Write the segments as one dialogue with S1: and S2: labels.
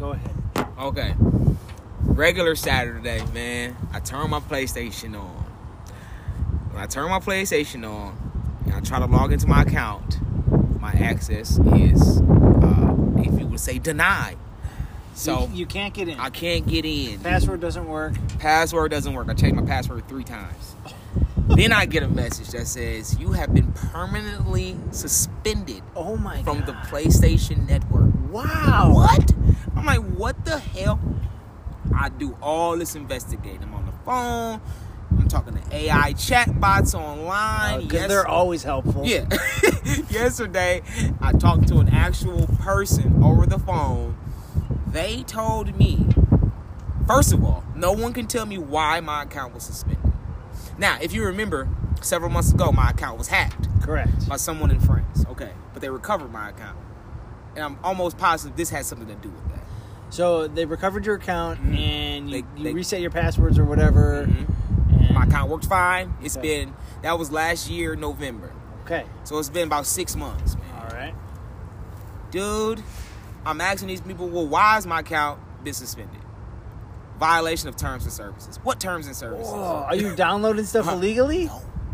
S1: Go ahead.
S2: Okay. Regular Saturday, man. I turn my PlayStation on. When I turn my PlayStation on and I try to log into my account, my access is, if you would say, denied. So
S1: you can't get in.
S2: I can't get in.
S1: Password doesn't work.
S2: Password doesn't work. I changed my password 3 times. Then I get a message that says, you have been permanently suspended
S1: Oh my
S2: from
S1: God.
S2: the PlayStation Network.
S1: Wow.
S2: What? I'm like, what the hell? I do all this investigating. I'm on the phone. I'm talking to AI chatbots online.
S1: Because they're always helpful.
S2: Yeah. Yesterday, I talked to an actual person over the phone. They told me, first of all, no one can tell me why my account was suspended. Now, if you remember, several months ago, my account was hacked.
S1: Correct.
S2: By someone in France. Okay. But they recovered my account. And I'm almost positive this has something to do with that.
S1: So they recovered your account and you
S2: They-
S1: reset your passwords or whatever. And
S2: My account worked fine. It's
S1: Okay.
S2: been, that was last year, November.
S1: Okay.
S2: So it's been about 6 months, man.
S1: All right.
S2: Dude, I'm asking these people, well, why has my account been suspended? Violation of terms and services. What terms and services?
S1: Whoa, are you downloading stuff illegally?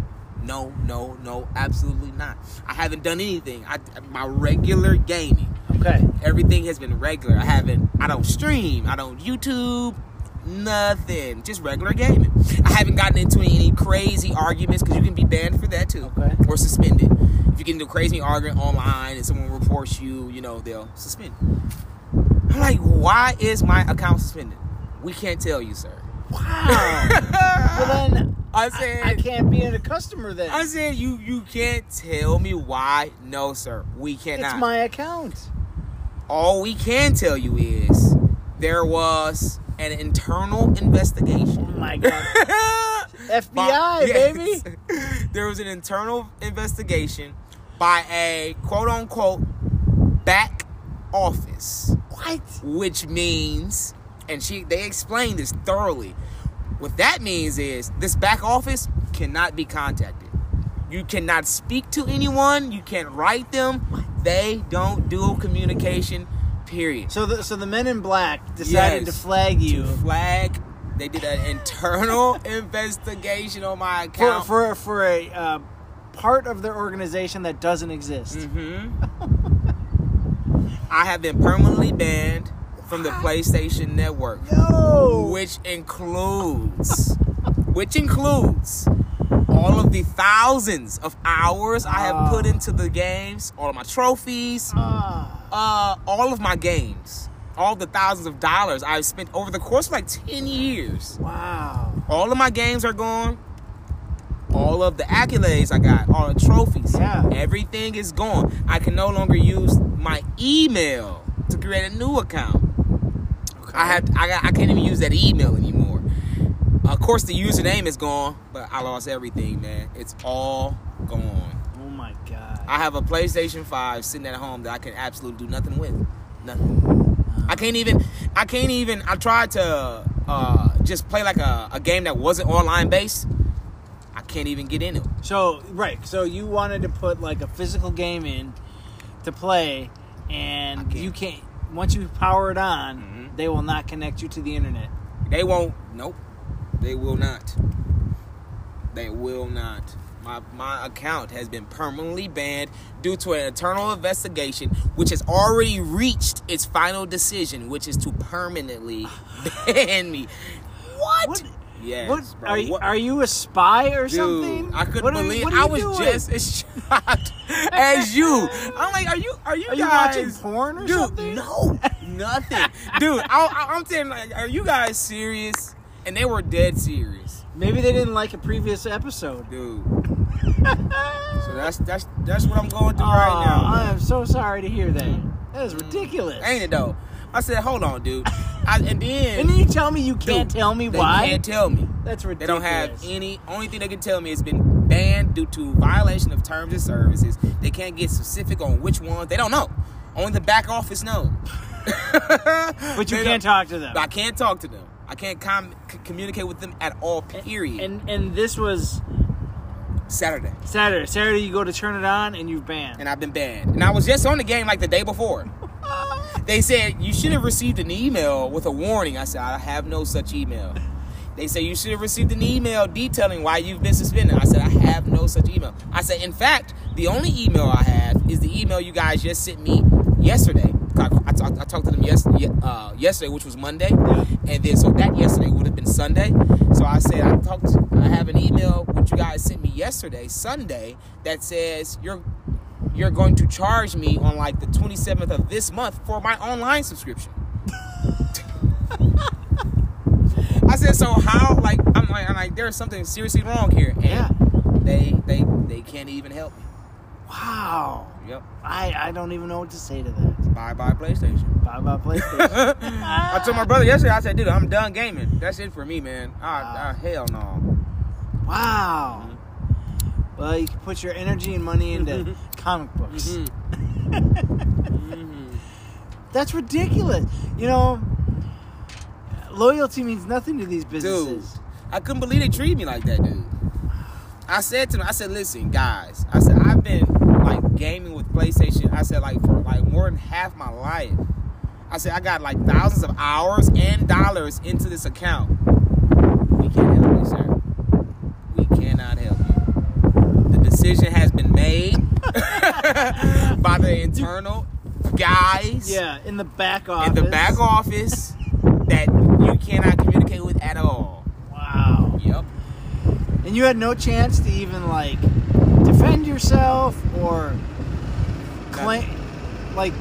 S2: No, absolutely not. I haven't done anything. My regular gaming.
S1: Okay.
S2: Everything has been regular. I don't stream. I don't YouTube. Nothing. Just regular gaming. I haven't gotten into any crazy arguments because you can be banned for that too.
S1: Okay.
S2: Or suspended. If you get into a crazy argument online and someone reports you, they'll suspend you. I'm like, why is my account suspended? We can't tell you, sir.
S1: Wow. Well then,
S2: I said,
S1: I can't be a customer then.
S2: I said, you can't tell me why. No, sir. We cannot.
S1: It's my account.
S2: All we can tell you is there was an internal investigation.
S1: Oh my God. FBI, baby.
S2: There was an internal investigation by a quote-unquote back office.
S1: What?
S2: Which means, and they explained this thoroughly. What that means is this back office cannot be contacted. You cannot speak to anyone. You can't write them. They don't do communication, period.
S1: So the men in black decided to flag you.
S2: They did an internal investigation on my account.
S1: For a part of their organization that doesn't exist.
S2: I have been permanently banned from the PlayStation Network.
S1: No.
S2: Which includes all of the thousands of hours I have put into the games, all of my trophies, all of my games, all the thousands of dollars I've spent over the course of like 10 years.
S1: Wow.
S2: All of my games are gone. All of the accolades I got, all the trophies, everything is gone. I can no longer use my email to create a new account. Okay. I can't even use that email anymore. Of course, the username is gone, but I lost everything, man. It's all gone.
S1: Oh my God.
S2: I have a PlayStation 5 sitting at home that I can absolutely do nothing with. Nothing. I can't even. I tried to just play like a game that wasn't online based. I can't even get in it.
S1: So you wanted to put like a physical game in to play, and you can't. Once you power it on, they will not connect you to the internet.
S2: They won't. Nope. They will not. They will not. My account has been permanently banned due to an internal investigation, which has already reached its final decision, which is to permanently ban me. What? Yes.
S1: What?
S2: Bro.
S1: Are you a spy or
S2: Dude,
S1: something?
S2: I couldn't
S1: What
S2: believe
S1: are
S2: I
S1: you
S2: was
S1: doing?
S2: just as shocked as you. I'm like, are you
S1: Are
S2: guys
S1: you watching porn or
S2: Dude,
S1: something?
S2: No, nothing. Dude, I'm saying, like, are you guys serious? And they were dead serious.
S1: Maybe they didn't like a previous episode.
S2: Dude. So that's what I'm going through right now.
S1: I am so sorry to hear that. That is ridiculous.
S2: Ain't it though? I said, hold on, dude. And then
S1: you tell me you can't tell me why?
S2: They can't tell me.
S1: That's ridiculous.
S2: They don't have only thing they can tell me is been banned due to violation of terms and services. They can't get specific on which ones. They don't know. Only the back office knows.
S1: But you can't talk to them.
S2: I can't talk to them. I can't communicate with them at all, period.
S1: And this was
S2: Saturday.
S1: Saturday you go to turn it on and you've banned.
S2: And I've been banned. And I was just on the game like the day before. They said, you should have received an email with a warning. I said, I have no such email. They said, you should have received an email detailing why you've been suspended. I said, I have no such email. I said, in fact, the only email I have is the email you guys just sent me yesterday. I talked to them yesterday, which was Monday. And then, so that yesterday would have been Sunday. So I said, I have an email which you guys sent me yesterday, Sunday, that says you're going to charge me on like the 27th of this month for my online subscription. I said, so how? Like, I'm like, there's something seriously wrong here, and they can't even help me.
S1: Wow.
S2: Yep.
S1: I don't even know what to say to that.
S2: Bye PlayStation.
S1: Bye PlayStation.
S2: I told my brother yesterday. I said, dude, I'm done gaming. That's it for me, man. Hell no.
S1: Wow. Well, you can put your energy and money into comic books. That's ridiculous. You know, loyalty means nothing to these businesses.
S2: Dude, I couldn't believe they treated me like that, dude. I said to them, listen, guys. I said, I've been, like, gaming with PlayStation, I said, like, for, like, more than half my life. I said, I got, like, thousands of hours and dollars into this account. We can't help you, sir. We cannot help you. The decision has been made by the internal guys.
S1: Yeah, in the back office.
S2: In the back office that you cannot communicate with at all.
S1: Wow.
S2: Yep.
S1: And you had no chance to even, like, defend yourself or claim, like...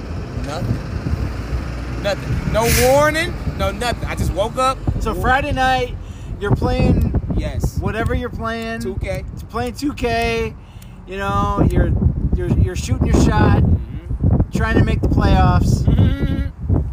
S2: Nothing. No warning. No nothing. I just woke up.
S1: So Friday night, you're playing...
S2: Yes.
S1: Whatever you're playing.
S2: 2K.
S1: It's playing 2K. You know, you're shooting your shot. Mm-hmm. Trying to make the playoffs.
S2: Mm-hmm.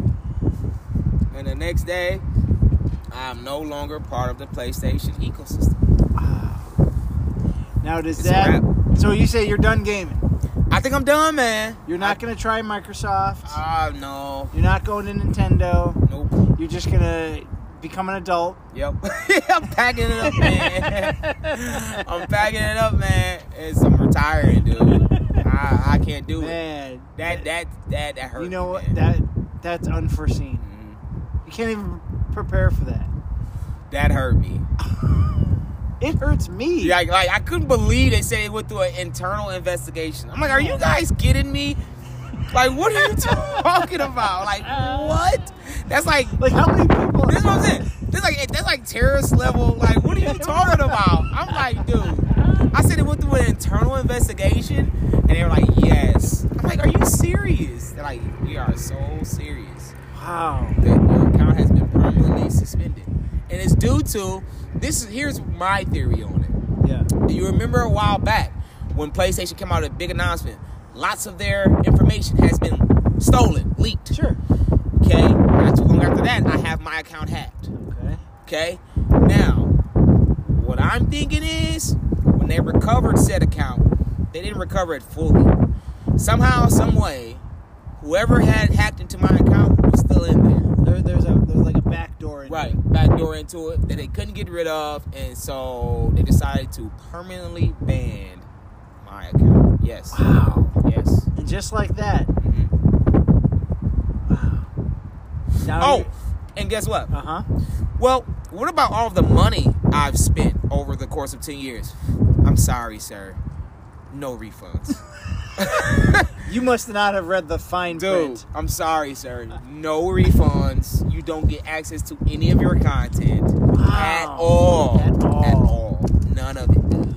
S2: And the next day, I'm no longer part of the PlayStation ecosystem.
S1: Wow. Now does that... So you say you're done gaming?
S2: I think I'm done, man.
S1: You're not going to try Microsoft?
S2: No.
S1: You're not going to Nintendo?
S2: Nope.
S1: You're just going to become an adult?
S2: Yep. I'm packing it up, man. I'm packing it up, man. I'm retiring, dude. I can't do it. That hurt.
S1: You know
S2: me,
S1: what?
S2: man.
S1: That's unforeseen.
S2: Mm-hmm.
S1: You can't even prepare for that.
S2: That hurt me.
S1: It hurts me.
S2: Like I couldn't believe they said it went through an internal investigation. I'm like, are you guys kidding me? Like, what are you talking about? Like, what? That's like
S1: how many people?
S2: This is what I'm saying. That's like terrorist level. Like, what are you talking about? I'm like, dude. I said it went through an internal investigation, and they were like, yes. I'm like, are you serious? They're like, we are so serious.
S1: Wow.
S2: That your account has been permanently suspended, and it's due to this. Here's my theory on it.
S1: Yeah.
S2: Do you remember a while back when PlayStation came out with a big announcement? Lots of their information has been stolen, leaked.
S1: Sure.
S2: Okay. Not too long after that, I have my account hacked. Okay. Now, what I'm thinking is, when they recovered said account, they didn't recover it fully. Somehow, some way, whoever had hacked into my account was still in there.
S1: There's like a back door.
S2: Back door into it that they couldn't get rid of, and so they decided to permanently ban my account. Yes.
S1: Wow.
S2: Yes.
S1: And just like that.
S2: Mm-hmm.
S1: Wow. Now
S2: and guess what?
S1: Uh-huh.
S2: Well, what about all of the money I've spent over the course of 10 years? I'm sorry, sir. No refunds.
S1: You must not have read the fine print.
S2: Dude, I'm sorry, sir. No refunds. You don't get access to any of your content.
S1: Wow.
S2: At all.
S1: At all.
S2: None of it, dude.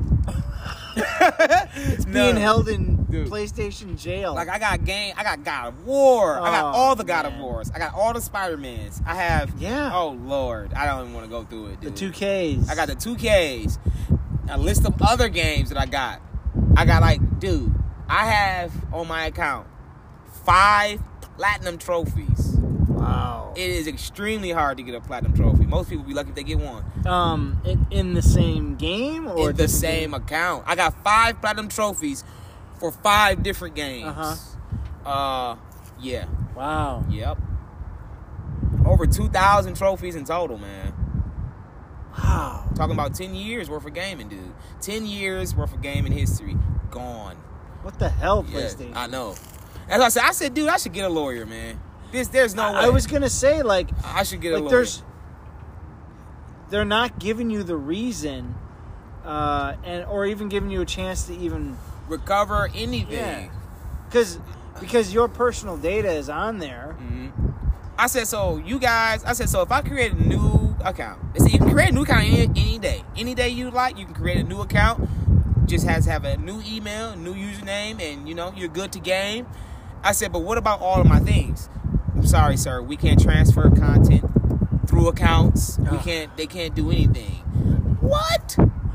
S1: It's being held in PlayStation jail.
S2: Like, I got God of War. I got all the God of
S1: man.
S2: Wars. I got all the Spider-Mans. I have...
S1: Yeah.
S2: Oh, Lord. I don't even want to go through it, dude.
S1: The 2Ks.
S2: I got the 2Ks. A list of other games that I got. I got, like, dude, I have on my account 5 platinum trophies.
S1: Wow.
S2: It is extremely hard to get a platinum trophy. Most people be lucky if they get one.
S1: In the same game or
S2: in the same account. I got 5 platinum trophies for 5 different games. Yeah.
S1: Wow.
S2: Yep. Over 2,000 trophies in total, man.
S1: Wow.
S2: Talking about 10 years worth of gaming, dude. 10 years worth of gaming history gone.
S1: What the hell,
S2: Yeah,
S1: PlayStation?
S2: I know. As I said, dude, I should get a lawyer, man. There's no way.
S1: I was gonna say, like,
S2: I should get a lawyer.
S1: They're not giving you the reason, or even giving you a chance to even
S2: recover anything.
S1: Yeah. Because your personal data is on there.
S2: Mm-hmm. I said, so if I create a new account, you can create a new account any day. Any day you like, you can create a new account. Just has to have a new email, new username, and you're good to game. I said, but what about all of my things? I'm sorry, sir, we can't transfer content through accounts. They can't do anything. What?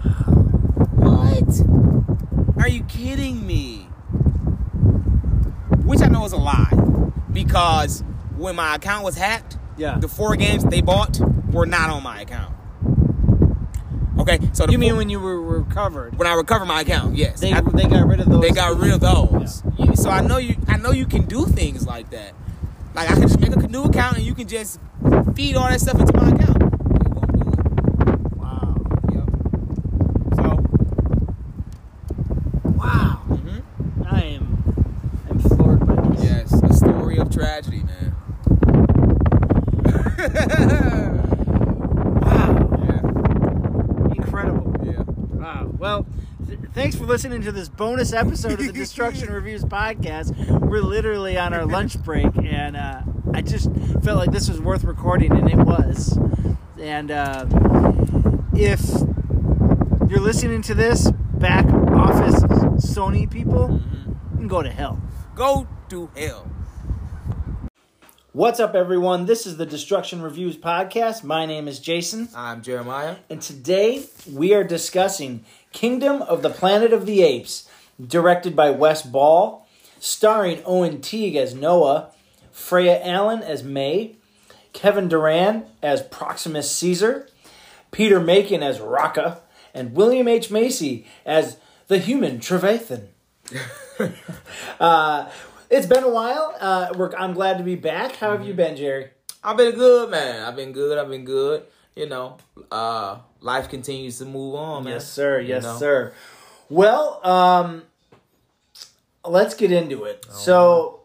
S2: Are you kidding me? Which I know is a lie, because when my account was hacked, the 4 games they bought were not on my account. Okay, so
S1: you mean when you were recovered?
S2: When I recovered my account, yes.
S1: They got rid of those.
S2: They got rid of those. Yeah. So I know you can do things like that. Like I can just make a new account and you can just feed all that stuff into my account. It won't do it.
S1: Wow.
S2: Yep. So.
S1: Wow.
S2: Mm-hmm.
S1: I'm floored by this.
S2: Yes, a story of tragedy, man.
S1: Well, thanks for listening to this bonus episode of the Destruction Reviews podcast. We're literally on our lunch break, and I just felt like this was worth recording, and it was. And if you're listening to this, back office Sony people, you can go to hell.
S2: Go to hell.
S1: What's up, everyone? This is the Destruction Reviews podcast. My name is Jason.
S2: I'm Jeremiah.
S1: And today we are discussing Kingdom of the Planet of the Apes, directed by Wes Ball, starring Owen Teague as Noah, Freya Allen as May, Kevin Durand as Proximus Caesar, Peter Macon as Raka, and William H. Macy as the human Trevathan. It's been a while. I'm glad to be back. How have you been, Jerry?
S2: I've been good, man. I've been good. Life continues to move on, man.
S1: Yes, sir. Sir. Well, let's get into it. So,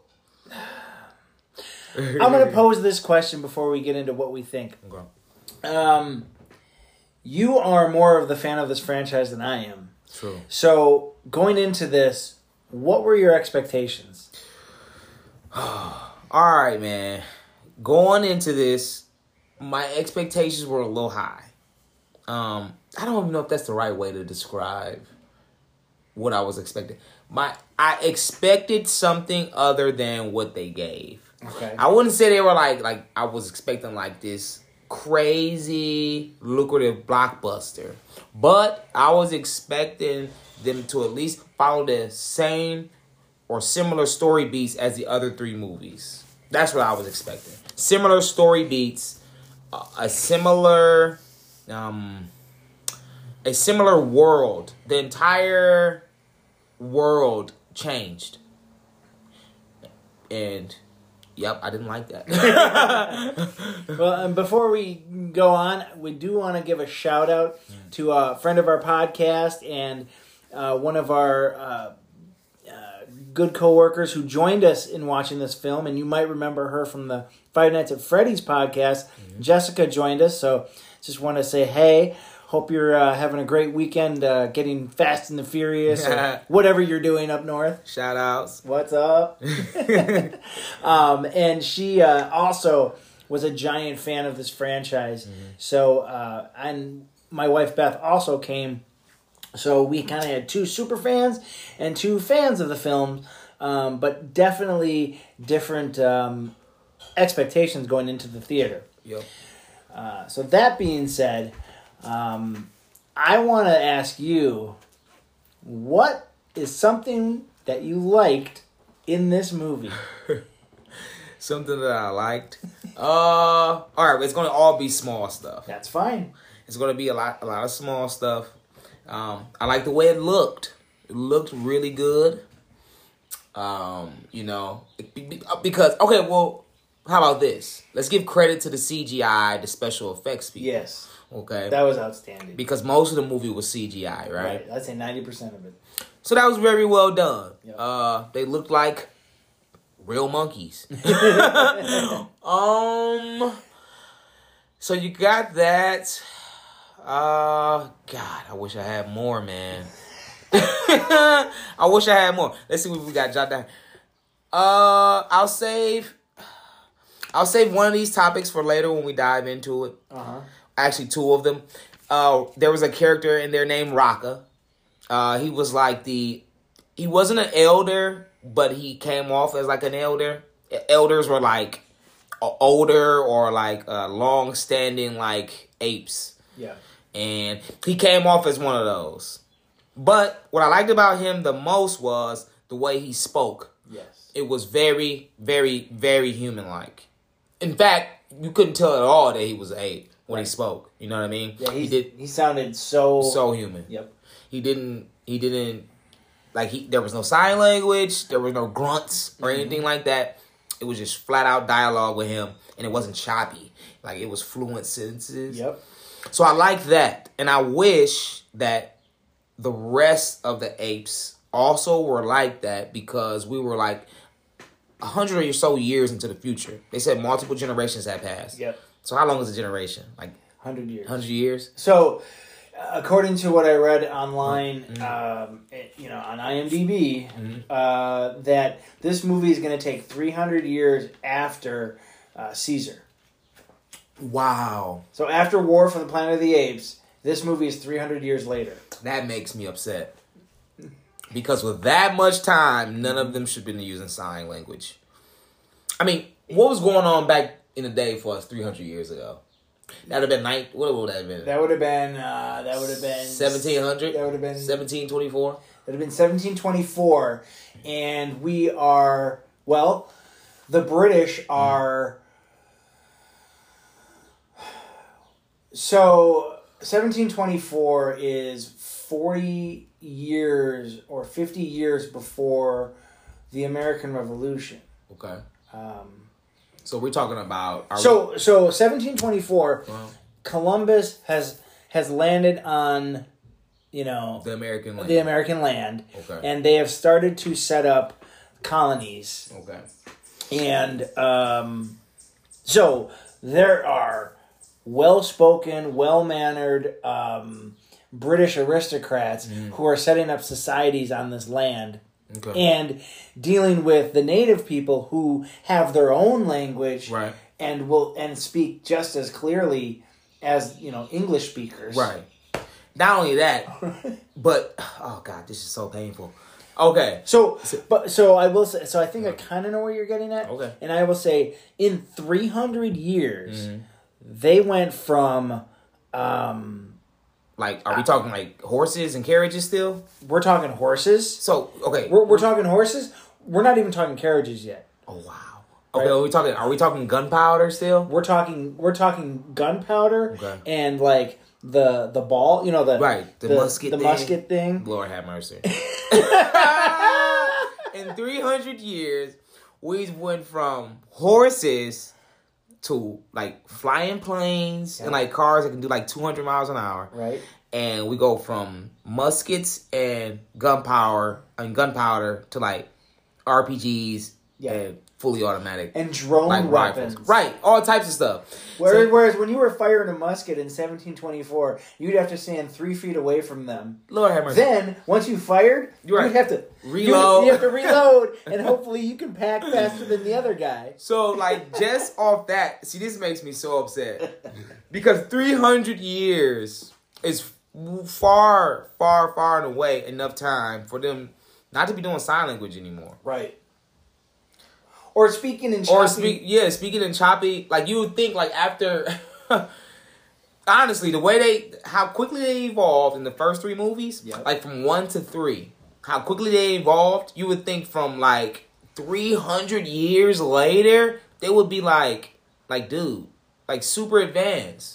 S1: I'm going to pose this question before we get into what we think.
S2: Okay.
S1: You are more of the fan of this franchise than I am.
S2: True.
S1: So, going into this, what were your expectations?
S2: All right, man. Going into this, my expectations were a little high. I don't even know if that's the right way to describe what I was expecting. I expected something other than what they gave.
S1: Okay.
S2: I wouldn't say they were like I was expecting like this crazy lucrative blockbuster, but I was expecting them to at least follow the same or similar story beats as the other 3 movies. That's what I was expecting. Similar story beats, a similar world. The entire world changed. And yep, I didn't like that.
S1: Well, and before we go on, we do want to give a shout out to a friend of our podcast and one of our good co-workers who joined us in watching this film, and you might remember her from the Five Nights at Freddy's podcast. Mm-hmm. Jessica joined us, so just want to say hey. Hope you're having a great weekend getting Fast and the Furious or whatever you're doing up north.
S2: Shout outs.
S1: What's up? And she also was a giant fan of this franchise. Mm-hmm. So, and my wife Beth also came. So we kind of had 2 super fans and 2 fans of the film, but definitely different expectations going into the theater.
S2: Yep.
S1: So that being said, I want to ask you, what is something that you liked in this movie?
S2: Something that I liked? All right, it's going to all be small stuff.
S1: That's fine.
S2: It's going to be a lot of small stuff. I like the way it looked. It looked really good. Because, okay, well, how about this? Let's give credit to the CGI, the special effects people.
S1: Yes.
S2: Okay.
S1: That was outstanding.
S2: Because most of the movie was CGI, right?
S1: I'd say 90% of it.
S2: So that was very well done.
S1: Yep.
S2: They looked like real monkeys. So you got that. God, I wish I had more, man. I wish I had more. Let's see what we got jot down. I'll save one of these topics for later when we dive into it. Actually, two of them. There was a character in there named Raka. He was like he wasn't an elder, but he came off as like an elder. Elders were like older or like long-standing like apes.
S1: Yeah. And
S2: he came off as one of those. But what I liked about him the most was the way he spoke.
S1: Yes.
S2: It was very, very, very human-like. In fact, you couldn't tell at all that he was an ape when he spoke. You know what I mean?
S1: Yeah, he sounded so
S2: human.
S1: Yep.
S2: He didn't there was no sign language, there was no grunts or anything like that. It was just flat out dialogue with him, and it wasn't choppy. Like, it was fluent sentences.
S1: Yep. So
S2: I like that, and I wish that the rest of the apes also were like that, because we were like 100 or so years into the future. They said multiple generations had passed.
S1: Yep.
S2: So how long is a generation? Like
S1: 100 years.
S2: 100 years?
S1: So, according to what I read online, on IMDb, that this movie is going to take 300 years after Caesar.
S2: Wow.
S1: So after War for the Planet of the Apes, this movie is 300 years later.
S2: That makes me upset. Because with that much time, none of them should have been using sign language. I mean, what was going on back in the day for us 300 years ago? That would have been what would that have been?
S1: That would have been
S2: 1700?
S1: That would have been
S2: 1724?
S1: That would have been 1724, and we are, well, the British are. So 1724 is 40 years or 50 years before the American Revolution.
S2: Okay. So we're talking about...
S1: So 1724, Columbus has landed on, the
S2: American land.
S1: The American land.
S2: Okay.
S1: And they have started to set up colonies.
S2: Okay.
S1: And so there are well-spoken, well-mannered British aristocrats who are setting up societies on this land.
S2: Okay.
S1: And dealing with the native people who have their own language,
S2: right,
S1: and speak just as clearly as English speakers.
S2: Right. Not only that, but oh god, this is so painful. Okay.
S1: So I will say. So I think I kind of know where you're getting at.
S2: Okay.
S1: And I will say, in 300 years, they went from.
S2: Like, are we talking like horses and carriages still?
S1: We're talking horses.
S2: So, okay.
S1: We're talking horses. We're not even talking carriages yet.
S2: Oh, wow. Okay, right? Are we talking gunpowder still?
S1: We're talking gunpowder and like the ball, the musket thing.
S2: Lord have mercy. In 300 years, we went from horses to like flying planes and like cars that can do like 200 miles an hour.
S1: Right.
S2: And we go from muskets and gunpowder to like RPGs and fully automatic.
S1: And drone weapons.
S2: Rifles. Right. All types of stuff.
S1: Whereas when you were firing a musket in 1724, you'd have to stand 3 feet away from them.
S2: Lord have mercy.
S1: Then, once you fired, you'd have to reload. You have to reload, and hopefully you can pack faster than the other guy.
S2: So, like, just off that, see, this makes me so upset. Because 300 years is far, far, far and away enough time for them not to be doing sign language anymore.
S1: Right. Or speaking in choppy.
S2: Speaking in choppy. Like, you would think, like, after... honestly, how quickly they evolved in the first 3 movies, like, from 1 to 3, how quickly they evolved, you would think from, like, 300 years later, they would be, like, dude, like, super advanced.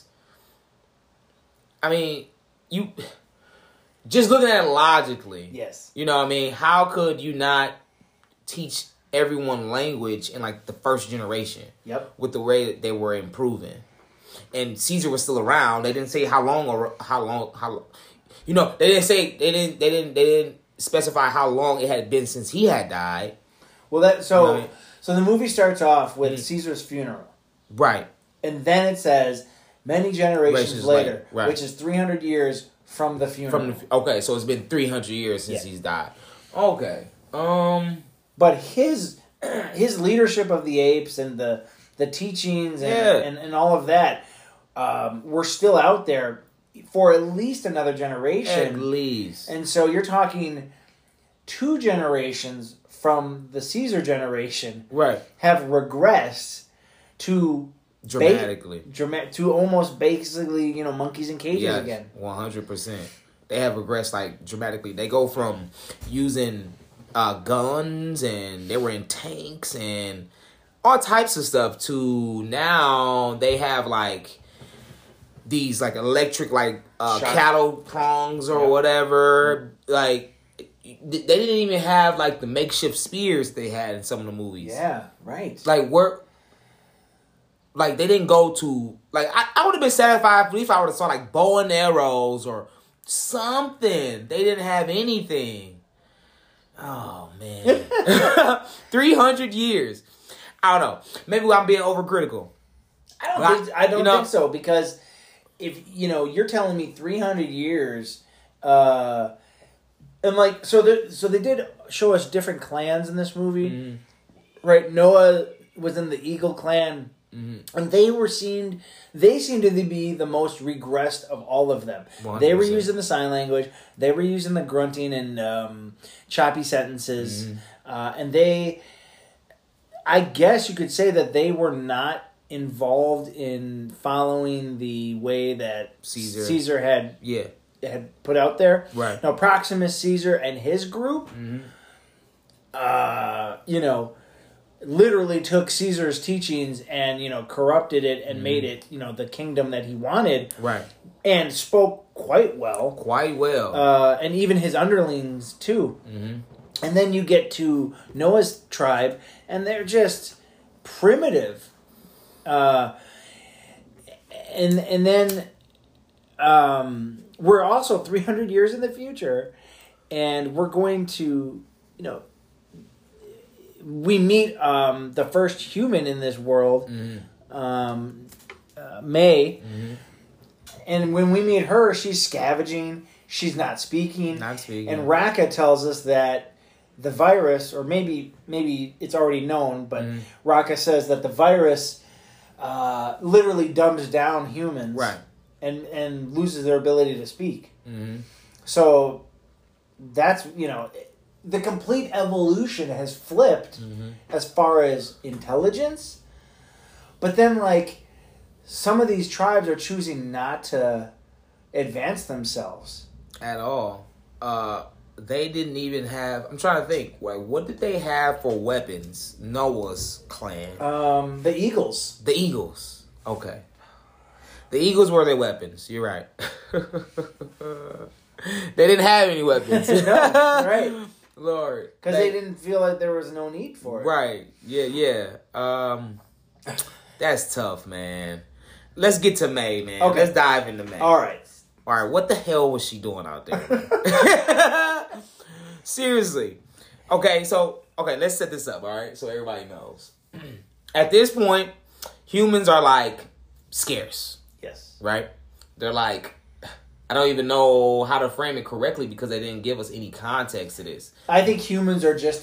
S2: I mean, you... Just looking at it logically.
S1: Yes.
S2: You know what I mean? How could you not teach everyone language in like the first generation? Yep. With the way that they were improving. And Caesar was still around. They didn't say how long. You know, they didn't specify how long it had been since he had died.
S1: Well, So the movie starts off with Caesar's funeral.
S2: Right.
S1: And then it says, many generations later,
S2: right.
S1: which is 300 years from the funeral.
S2: Okay, so it's been 300 years since he's died. Okay.
S1: But his leadership of the apes and the teachings and all of that were still out there for at least another generation.
S2: At least.
S1: And so you're talking 2 generations from the Caesar generation have regressed to
S2: dramatically
S1: to almost basically monkeys in cages again.
S2: 100%. They have regressed like dramatically. They go from using guns and they were in tanks and all types of stuff to now they have like these like electric like cattle prongs or whatever. Like they didn't even have like the makeshift spears they had in some of the movies.
S1: Yeah, right.
S2: Like they didn't go to like I would have been satisfied if I would have saw like bow and arrows or something. They didn't have anything. Oh man. 300 years. I don't know. Maybe I'm being overcritical.
S1: I don't think so, because if you're telling me 300 years and like so they did show us different clans in this movie. Right? Noah was in the Eagle clan. And they seemed to be the most regressed of all of them. 100%. They were using the sign language. They were using the grunting and choppy sentences. And I guess you could say that they were not involved in following the way that Caesar had put out there.
S2: Right.
S1: Now, Proximus Caesar and his group, literally took Caesar's teachings and corrupted it and made it the kingdom that he wanted,
S2: right? And
S1: spoke quite well, and even his underlings too. And then you get to Noah's tribe, and they're just primitive. And then we're also 300 years in the future, and we're going to we meet the first human in this world, May. And when we meet her, she's scavenging. She's not speaking. And Raka tells us that the virus, or maybe it's already known, but Raka says that the virus literally dumbs down humans,
S2: right,
S1: and loses their ability to speak. So that's the complete evolution has flipped as far as intelligence. But then, like, some of these tribes are choosing not to advance themselves.
S2: At all. They didn't even have... I'm trying to think. Like, what did they have for weapons? Noah's clan.
S1: The eagles.
S2: The eagles. Okay. The eagles were their weapons. You're right. They didn't have any weapons.
S1: No, right.
S2: Lord.
S1: Because they didn't feel like there was no need for it.
S2: Right. Yeah. That's tough, man. Let's get to May, man. Okay. Let's dive into May.
S1: All right.
S2: What the hell was she doing out there? Seriously. Okay, let's set this up, all right? So everybody knows. At this point, humans are, like, scarce.
S1: Yes. Right?
S2: They're like... I don't even know how to frame it correctly because they didn't give us any context to this.
S1: I think humans are just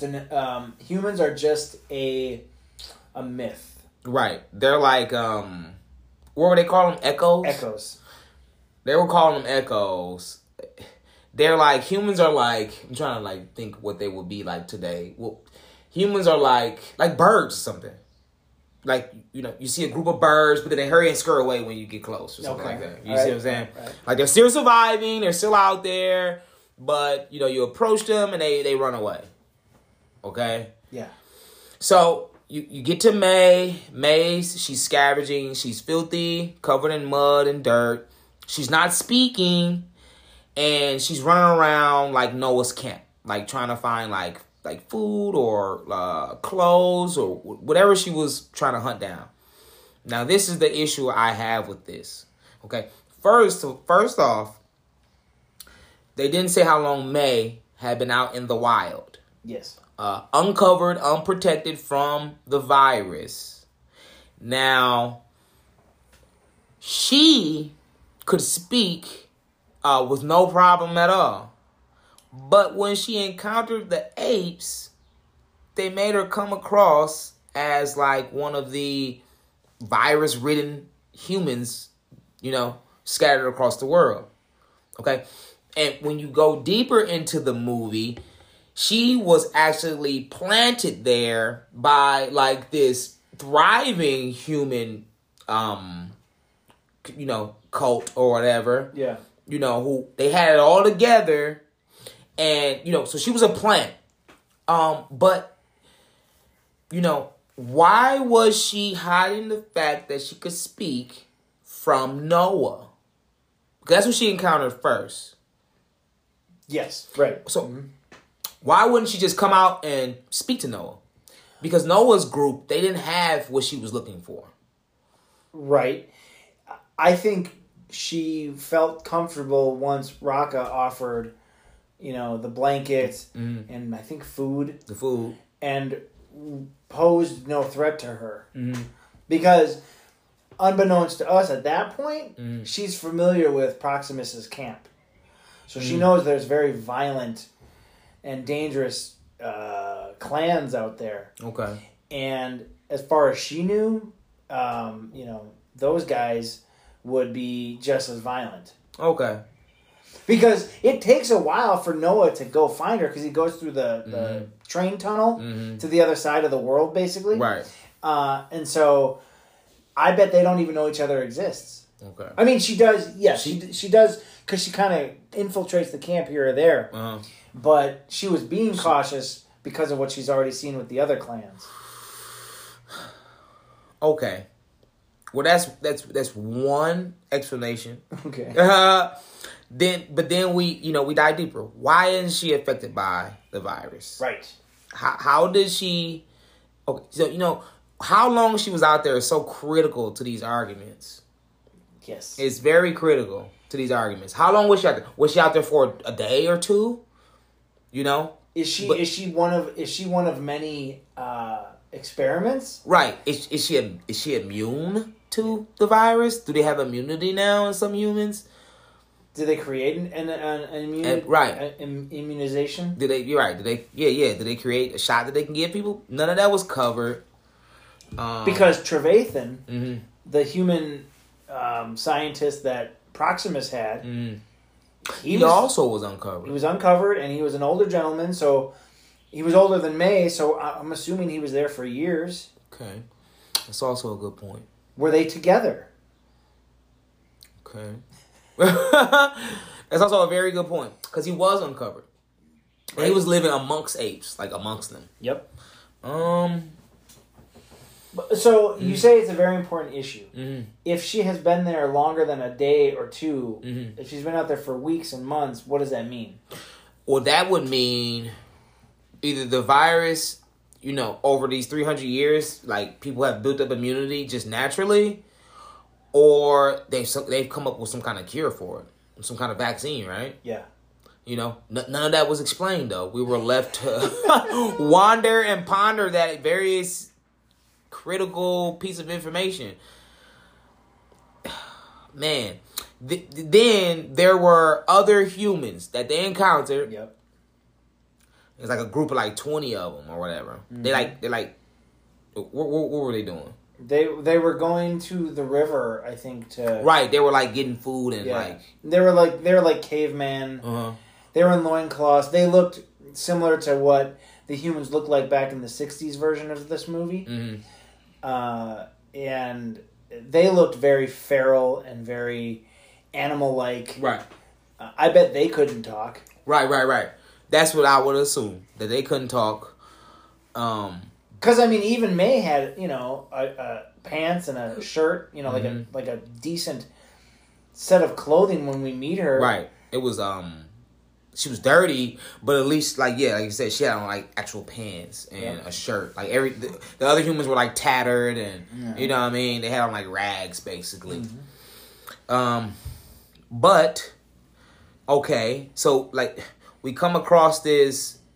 S1: a myth.
S2: Right. They're like what were they calling them? Echoes?
S1: Echoes.
S2: They were calling them echoes. They're like humans are like I'm trying to like think what they would be like today. Well, humans are like birds or something. Like, you see a group of birds, but then they hurry and scurry away when you get close or something like that. You see what I'm saying? Right. Like, they're still surviving. They're still out there. But, you approach them and they run away. Okay?
S1: Yeah.
S2: So, you get to May. May, she's scavenging. She's filthy, covered in mud and dirt. She's not speaking. And she's running around like Noah's camp. Like, trying to find, like food or clothes or whatever she was trying to hunt down. Now, this is the issue I have with this. Okay, first off, they didn't say how long May had been out in the wild.
S1: Yes.
S2: uncovered, unprotected from the virus. Now, she could speak with no problem at all. But when she encountered the apes, they made her come across as like one of the virus-ridden humans, scattered across the world. Okay? And when you go deeper into the movie, she was actually planted there by like this thriving human, cult or whatever.
S1: Yeah.
S2: Who they had it all together. And, so she was a plant. But, why was she hiding the fact that she could speak from Noah? Because that's what she encountered first.
S1: Yes, right.
S2: So, why wouldn't she just come out and speak to Noah? Because Noah's group, they didn't have what she was looking for.
S1: Right. I think she felt comfortable once Raka offered, the blankets and I think food.
S2: The food.
S1: And posed no threat to her. Mm-hmm. Because unbeknownst to us at that point, she's familiar with Proximus's camp. So she knows there's very violent and dangerous clans out there.
S2: Okay.
S1: And as far as she knew, those guys would be just as violent.
S2: Okay.
S1: Because it takes a while for Noah to go find her because he goes through the train tunnel to the other side of the world, basically.
S2: Right.
S1: And so I bet they don't even know each other exists.
S2: Okay.
S1: I mean, she does. Yes, she does because she kind of infiltrates the camp here or there. Uh-huh. But she was being cautious because of what she's already seen with the other clans.
S2: Okay. Well, that's one explanation.
S1: Okay.
S2: Then we dive deeper. Why isn't she affected by the virus?
S1: Right.
S2: How did she? Okay, so how long she was out there is so critical to these arguments.
S1: Yes.
S2: It's very critical to these arguments. How long was she out there? Was she out there for a day or two?
S1: Is she one of many experiments?
S2: Right. Is she immune to the virus? Do they have immunity now in some humans?
S1: Did they create an immunization?
S2: You're right. Did they? Yeah. Did they create a shot that they can give people? None of that was covered.
S1: Because Trevathan, the human scientist that Proximus had,
S2: he also was uncovered.
S1: He was uncovered, and he was an older gentleman, so he was older than May, so I'm assuming he was there for years.
S2: Okay. That's also a good point.
S1: Were they together?
S2: Okay. That's also a very good point, because he was uncovered. Right. And he was living amongst apes, like amongst them.
S1: Yep. So you say it's a very important issue. Mm-hmm. If she has been there longer than a day or two, if she's been out there for weeks and months, what does that mean?
S2: Well, that would mean either the virus, over these 300 years, like people have built up immunity just naturally, or they've come up with some kind of cure for it, some kind of vaccine, right?
S1: Yeah.
S2: None of that was explained, though. We were left to wander and ponder that various critical piece of information. Man, then there were other humans that they encountered.
S1: Yep.
S2: It's like a group of like 20 of them or whatever. Mm-hmm. They're like, what were they doing?
S1: They were going to the river, I think.
S2: Right, they were like getting food and like
S1: they were like caveman. Uh-huh. They were in loincloths. They looked similar to what the humans looked like back in the 60s version of this movie. Mm-hmm. And they looked very feral and very animal-like.
S2: Right.
S1: I bet they couldn't talk.
S2: Right. That's what I would assume, that they couldn't talk.
S1: Because even May had a pants and a shirt, like a decent set of clothing when we meet her.
S2: Right. It was she was dirty, but at least like you said, she had on like actual pants and a shirt. Like the other humans were like tattered and you know what I mean. They had on like rags basically. Mm-hmm. But okay, so like we come across this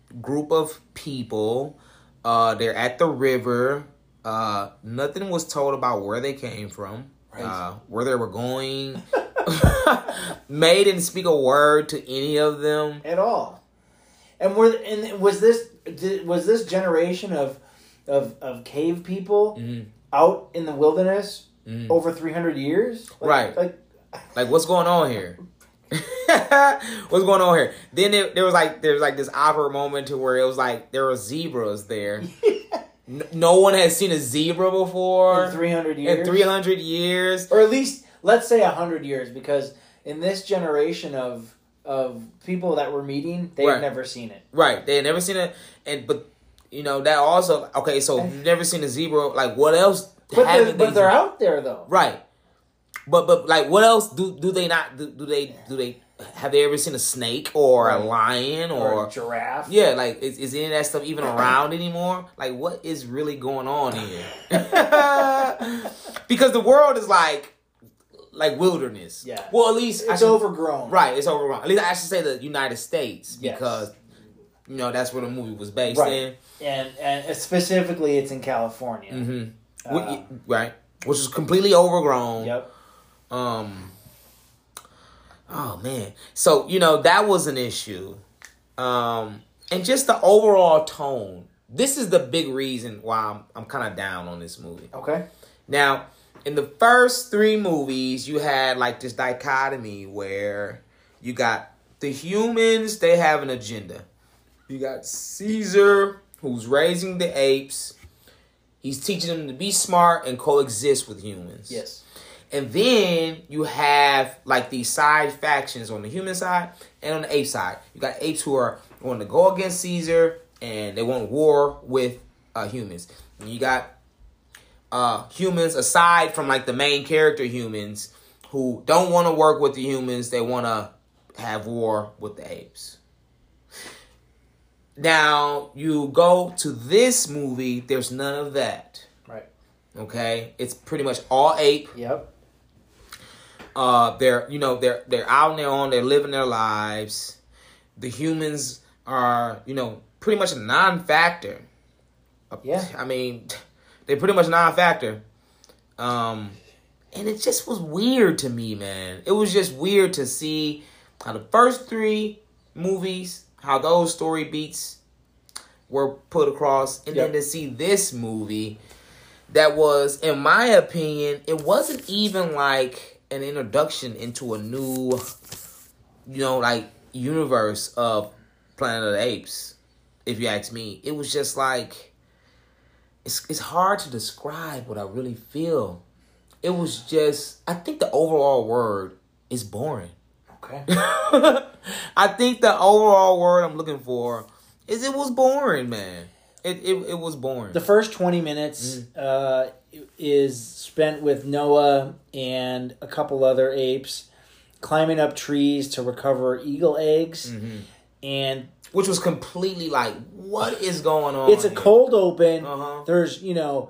S2: group of people. They're at the river. Nothing was told about where they came from, where they were going. May didn't speak a word to any of them
S1: at all. And was this generation of cave people out in the wilderness over 300 years?
S2: Like what's going on here? What's going on here? Then there was like this awkward moment to where it was like there were zebras there. No one had seen a zebra before
S1: in 300 years.
S2: In 300 years,
S1: or at least let's say 100 years, because in this generation of people that we're meeting, they've never seen it.
S2: Right, they had never seen it, but you know that also okay. So you've never seen a zebra. Like what else?
S1: But they're out there though.
S2: Right. But like what else do they not do they have they ever seen a snake or a lion or
S1: a giraffe?
S2: Yeah, like is any of that stuff even around anymore? Like what is really going on here? Because the world is like wilderness.
S1: Yeah.
S2: Well, at least
S1: it's overgrown.
S2: Right, it's overgrown. At least I should say the United States because you know that's where the movie was based in.
S1: And specifically it's in California.
S2: Mm-hmm. Right. Which is completely overgrown.
S1: Yep.
S2: Oh man. So, you know, that was an issue. And just the overall tone. This is the big reason why I'm kind of down on this movie.
S1: Okay.
S2: Now, in the first 3 movies, you had like this dichotomy where you got the humans, they have an agenda. You got Caesar, who's raising the apes. He's teaching them to be smart and coexist with humans.
S1: Yes.
S2: And then you have like these side factions on the human side and on the ape side. You got apes who are going to go against Caesar and they want war with humans. And you got humans aside from like the main character humans who don't want to work with the humans. They want to have war with the apes. Now you go to this movie. There's none of that.
S1: Right.
S2: Okay. It's pretty much all ape.
S1: Yep.
S2: They're out there on, they're living their lives. The humans are, pretty much a non-factor.
S1: Yeah.
S2: I mean, they're pretty much non-factor. And it just was weird to me, man. It was just weird to see how the first 3 movies, how those story beats were put across. And then to see this movie that was, in my opinion, it wasn't even like an introduction into a new, universe of Planet of the Apes, if you ask me. It was just like, it's hard to describe what I really feel. It was just, I think the overall word is boring.
S1: Okay.
S2: I think the overall word I'm looking for is it was boring, man. It was boring.
S1: The first 20 minutes is spent with Noah and a couple other apes climbing up trees to recover eagle eggs. Mm-hmm. And
S2: which was completely like, what is going on?
S1: It's a cold open.
S2: Uh-huh.
S1: There's,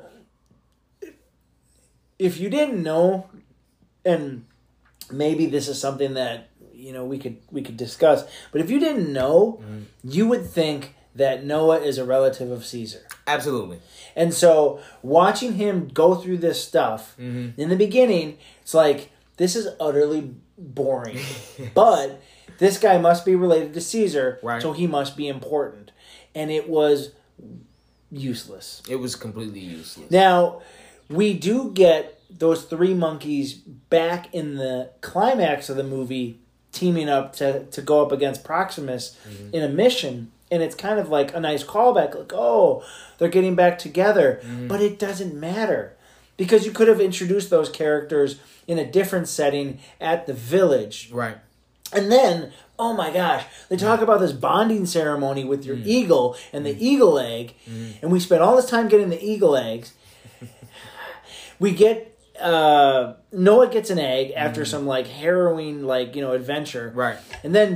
S1: if you didn't know, and maybe this is something that, we could discuss, but if you didn't know, you would think that Noah is a relative of Caesar.
S2: Absolutely.
S1: And so watching him go through this stuff, in the beginning, it's like, this is utterly boring. Yes. But this guy must be related to Caesar, right. So he must be important. And it was useless.
S2: It was completely useless.
S1: Now, we do get those 3 monkeys back in the climax of the movie teaming up to go up against Proximus in a mission. And it's kind of like a nice callback, like, oh, they're getting back together. But it doesn't matter. Because you could have introduced those characters in a different setting at the village.
S2: Right.
S1: And then, oh my gosh, they talk about this bonding ceremony with your eagle and the eagle egg. And we spent all this time getting the eagle eggs. We get... Noah gets an egg after some harrowing adventure,
S2: right?
S1: And then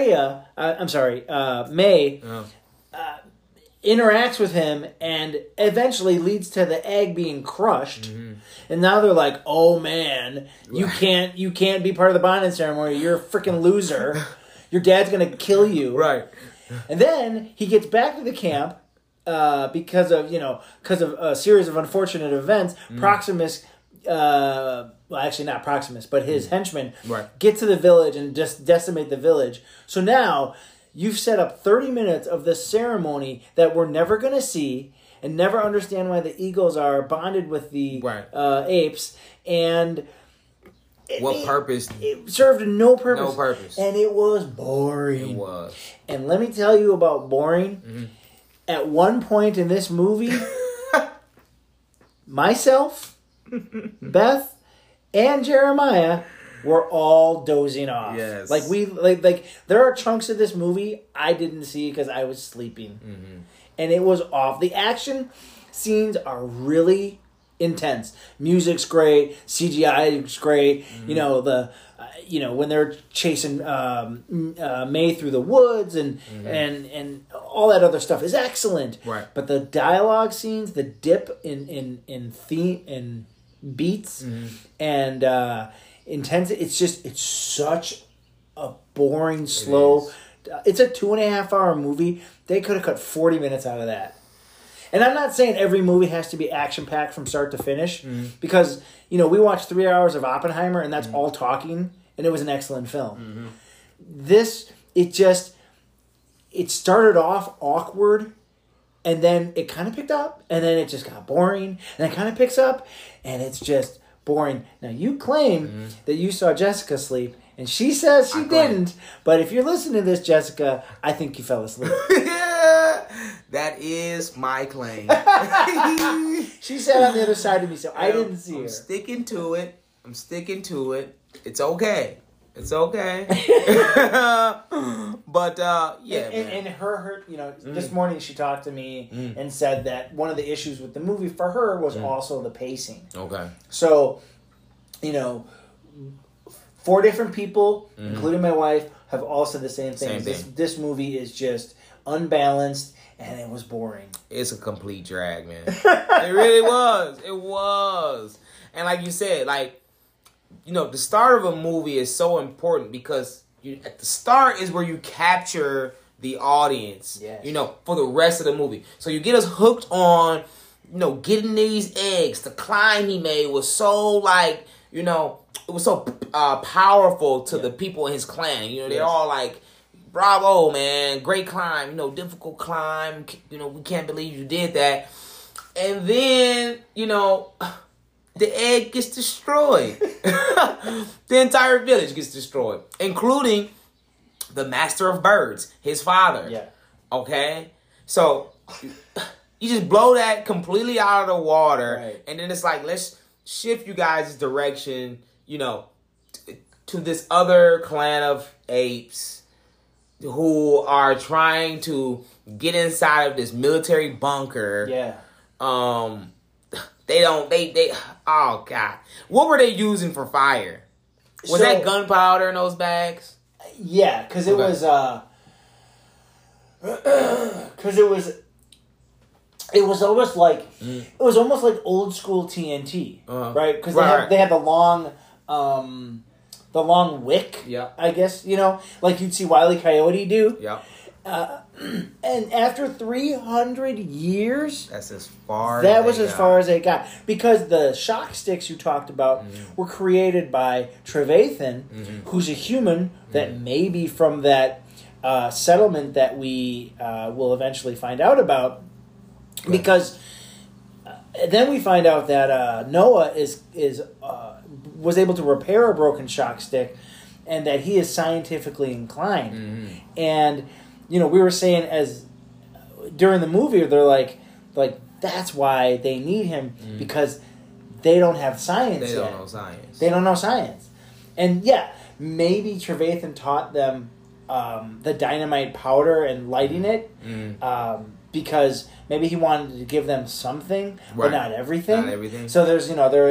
S1: May interacts with him and eventually leads to the egg being crushed. And now they're like, "Oh man, you can't be part of the bonding ceremony. You're a freaking loser. Your dad's gonna kill you."
S2: Right.
S1: And then he gets back to the camp because of a series of unfortunate events. Proximus, well, actually not Proximus, but his henchmen get to the village and just decimate the village. So now you've set up 30 minutes of this ceremony that we're never going to see and never understand why the eagles are bonded with the apes. And
S2: purpose?
S1: It served no purpose.
S2: No purpose.
S1: And it was boring.
S2: It was.
S1: And let me tell you about boring. Mm-hmm. At one point in this movie, myself, Beth, and Jeremiah were all dozing off.
S2: Yes.
S1: Like there are chunks of this movie I didn't see because I was sleeping. Mm-hmm. And it was off. The action scenes are really intense. Music's great. CGI is great. Mm-hmm. When they're chasing May through the woods and all that other stuff is excellent.
S2: Right.
S1: But the dialogue scenes, the dip in theme in beats and intensity, it's such a boring, slow. It's a 2.5 hour movie. They could have cut 40 minutes out of that. And I'm not saying every movie has to be action-packed from start to finish, because, we watched 3 hours of Oppenheimer, and that's all talking, and it was an excellent film. Mm-hmm. It started off awkward, and then it kind of picked up, and then it just got boring, and it kind of picks up, and it's just boring. Now, you claim that you saw Jessica sleep, and she says she didn't, but if you're listening to this, Jessica, I think you fell asleep.
S2: That is my claim.
S1: She sat on the other side of me, so I didn't see her.
S2: I'm sticking to it. It's okay. But
S1: and her this morning she talked to me and said that one of the issues with the movie for her was also the pacing.
S2: Okay.
S1: So, 4 different people, including my wife, have all said the same thing. This movie is just unbalanced, and it was boring.
S2: It's a complete drag, man. It really was. It was. And like you said, the start of a movie is so important because at the start is where you capture the audience, for the rest of the movie. So you get us hooked on, getting these eggs. The climb he made was so, it was so powerful to the people in his clan. They're all like, bravo, man. Great climb. Difficult climb. We can't believe you did that. And then, the egg gets destroyed. The entire village gets destroyed, including the master of birds, his father.
S1: Yeah.
S2: Okay? So, you just blow that completely out of the water.
S1: Right.
S2: And then it's like, let's shift you guys' direction, to this other clan of apes who are trying to get inside of this military bunker.
S1: Yeah.
S2: They oh God. What were they using for fire? Was that gunpowder in those bags?
S1: Yeah, because it was almost like old school TNT, right? Because they had the long wick.
S2: Yeah.
S1: I guess like you'd see Wile E. Coyote do.
S2: Yeah.
S1: And after 300 years,
S2: that's as far.
S1: That was as far as they got, because the shock sticks you talked about were created by Trevathan, who's a human that may be from that settlement that we will eventually find out about. Right. Because then we find out that Noah was able to repair a broken shock stick, and that he is scientifically inclined. And we were saying as during the movie, they're like that's why they need him, because they don't have science yet. They don't know science. And maybe Trevathan taught them the dynamite powder and lighting it, because maybe he wanted to give them something, but not everything.
S2: Not everything.
S1: So there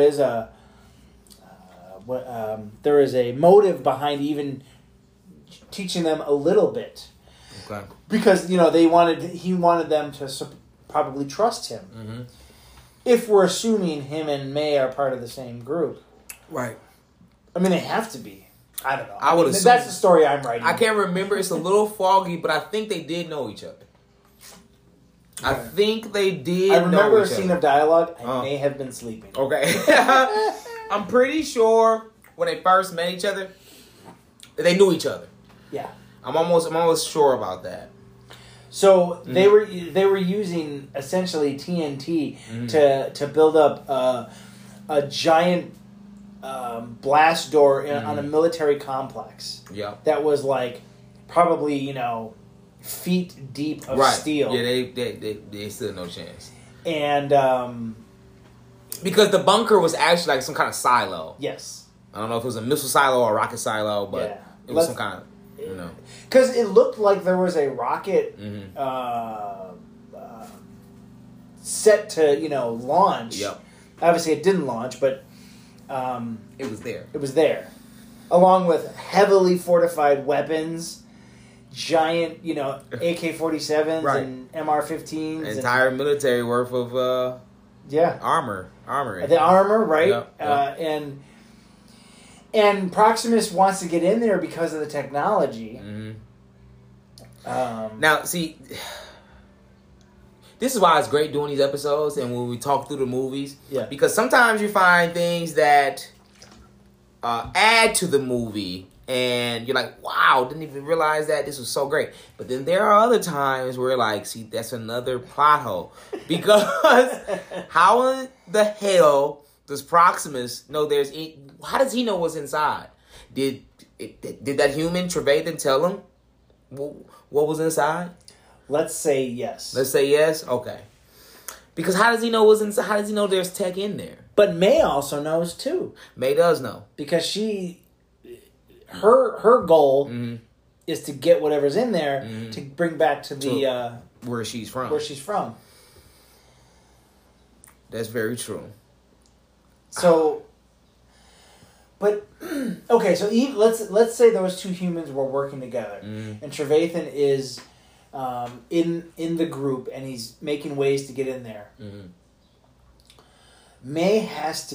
S1: is a motive behind even teaching them a little bit.
S2: Okay.
S1: Because he wanted them to probably trust him. If we're assuming him and May are part of the same group,
S2: right?
S1: I mean, they have to be. I don't know.
S2: I would assume
S1: that's the story I'm writing.
S2: I can't remember. It's a little foggy, but I think they did know each other. I think they did.
S1: I remember
S2: know
S1: a
S2: each
S1: scene
S2: other.
S1: of dialogue. I may have been sleeping.
S2: Okay. I'm pretty sure when they first met each other, they knew each other.
S1: Yeah.
S2: I'm almost sure about that.
S1: So they were using essentially TNT to build up a giant blast door on a military complex.
S2: Yeah.
S1: That was like probably feet deep of steel.
S2: Yeah, they stood no chance.
S1: And
S2: because the bunker was actually like some kind of silo.
S1: yes.
S2: I don't know if it was a missile silo or a rocket silo, but it was some kind of
S1: because it looked like there was a rocket set to launch.
S2: Yep.
S1: Obviously, it didn't launch, but
S2: it was there.
S1: It was there, along with heavily fortified weapons, giant AK-47s
S2: Right.
S1: and MR-15s,
S2: Entire military worth of armor.
S1: The armor, right?
S2: Yep.
S1: And Proximus wants to get in there because of the technology.
S2: Now, see, this is why it's great doing these episodes and when we talk through the movies.
S1: Yeah.
S2: Because sometimes you find things that add to the movie and you're like, wow, didn't even realize that this was so great. But then there are other times where like, see, that's another plot hole. Because how in the hell does Proximus know how does he know what's inside? Did that human Trevathan tell him what was inside?
S1: Let's say yes.
S2: Let's say yes? Okay. Because how does he know what's inside? How does he know there's tech in there?
S1: But May also knows too.
S2: May does know.
S1: Because her goal is to get whatever's in there to bring back to the
S2: where she's from.
S1: Where she's from.
S2: That's very true.
S1: So, but okay. So let's say those two humans were working together, and Trevathan is in the group, and he's making ways to get in there. May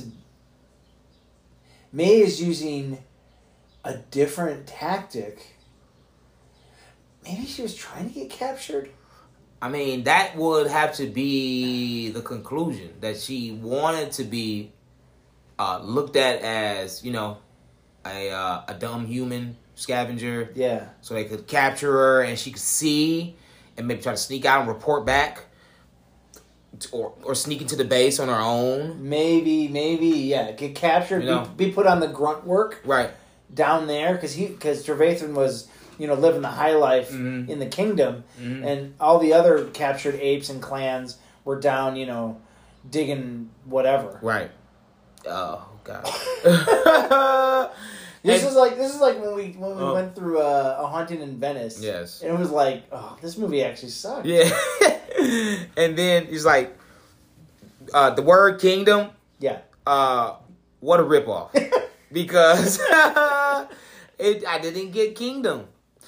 S1: is using a different tactic. Maybe she was trying to get captured.
S2: I mean, that would have to be the conclusion, that she wanted to be looked at as, a dumb human scavenger.
S1: Yeah. So
S2: they could capture her and she could see and maybe try to sneak out and report back. Or sneak into the base on her own.
S1: Maybe, yeah. Get captured, be put on the grunt work.
S2: Right.
S1: Down there, because Trevathan was, living the high life in the kingdom, and all the other captured apes and clans were down, digging whatever.
S2: Right. Oh God.
S1: This is like when we went through a haunting in Venice.
S2: Yes.
S1: And it was like, oh, this movie actually sucked.
S2: Yeah. And then he's like, the word kingdom.
S1: Yeah.
S2: What a ripoff. Because I didn't get kingdom.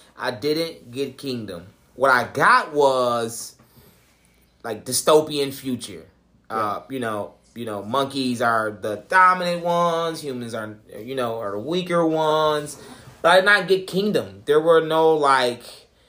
S2: What I got was like dystopian future.
S1: Yeah.
S2: Monkeys are the dominant ones. Humans are the weaker ones. But I did not get kingdom. There were no like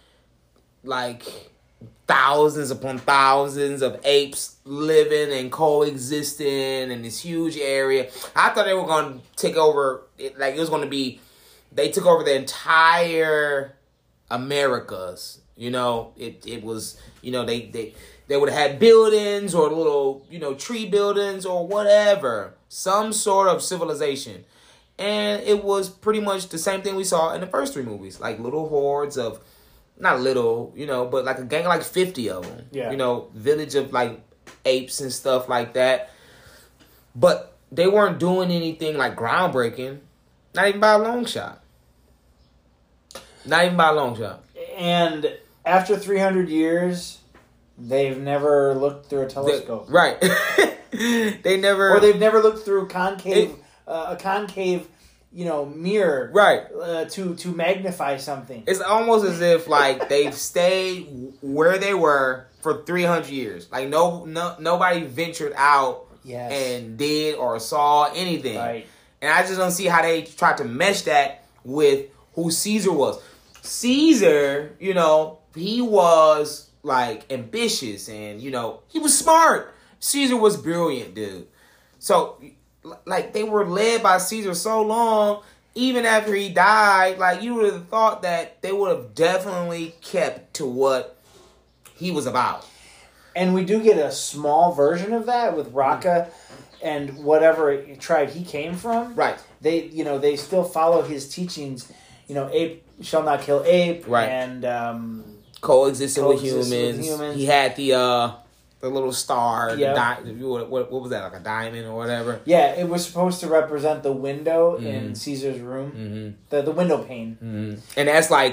S2: thousands upon thousands of apes living and coexisting in this huge area. I thought they were going to take over, they took over the entire Americas. It was, they would have had buildings or little, tree buildings or whatever. Some sort of civilization. And it was pretty much the same thing we saw in the first three movies. Like little hordes of, not little, but like a gang of like 50 of them.
S1: Yeah.
S2: Village of like apes and stuff like that. But they weren't doing anything like groundbreaking. Not even by a long shot. And
S1: after 300 years, they've never looked through a telescope.
S2: Right. They never...
S1: Or they've never looked through a concave, mirror.
S2: Right.
S1: To magnify something.
S2: It's almost as if, like, they've stayed where they were for 300 years. Like, nobody ventured out and did or saw anything.
S1: Right.
S2: And I just don't see how they tried to mesh that with who Caesar was. Caesar, he was like ambitious and, he was smart. Caesar was brilliant, dude. So, like, they were led by Caesar so long, even after he died, like, you would have thought that they would have definitely kept to what he was about.
S1: And we do get a small version of that with Raka and whatever tribe he came from.
S2: Right.
S1: They still follow his teachings. Ape shall not kill ape.
S2: Right.
S1: And
S2: coexisting with humans. He had the little star.
S1: Yep.
S2: What was that? Like a diamond or whatever?
S1: Yeah, it was supposed to represent the window in Caesar's room. The window pane.
S2: And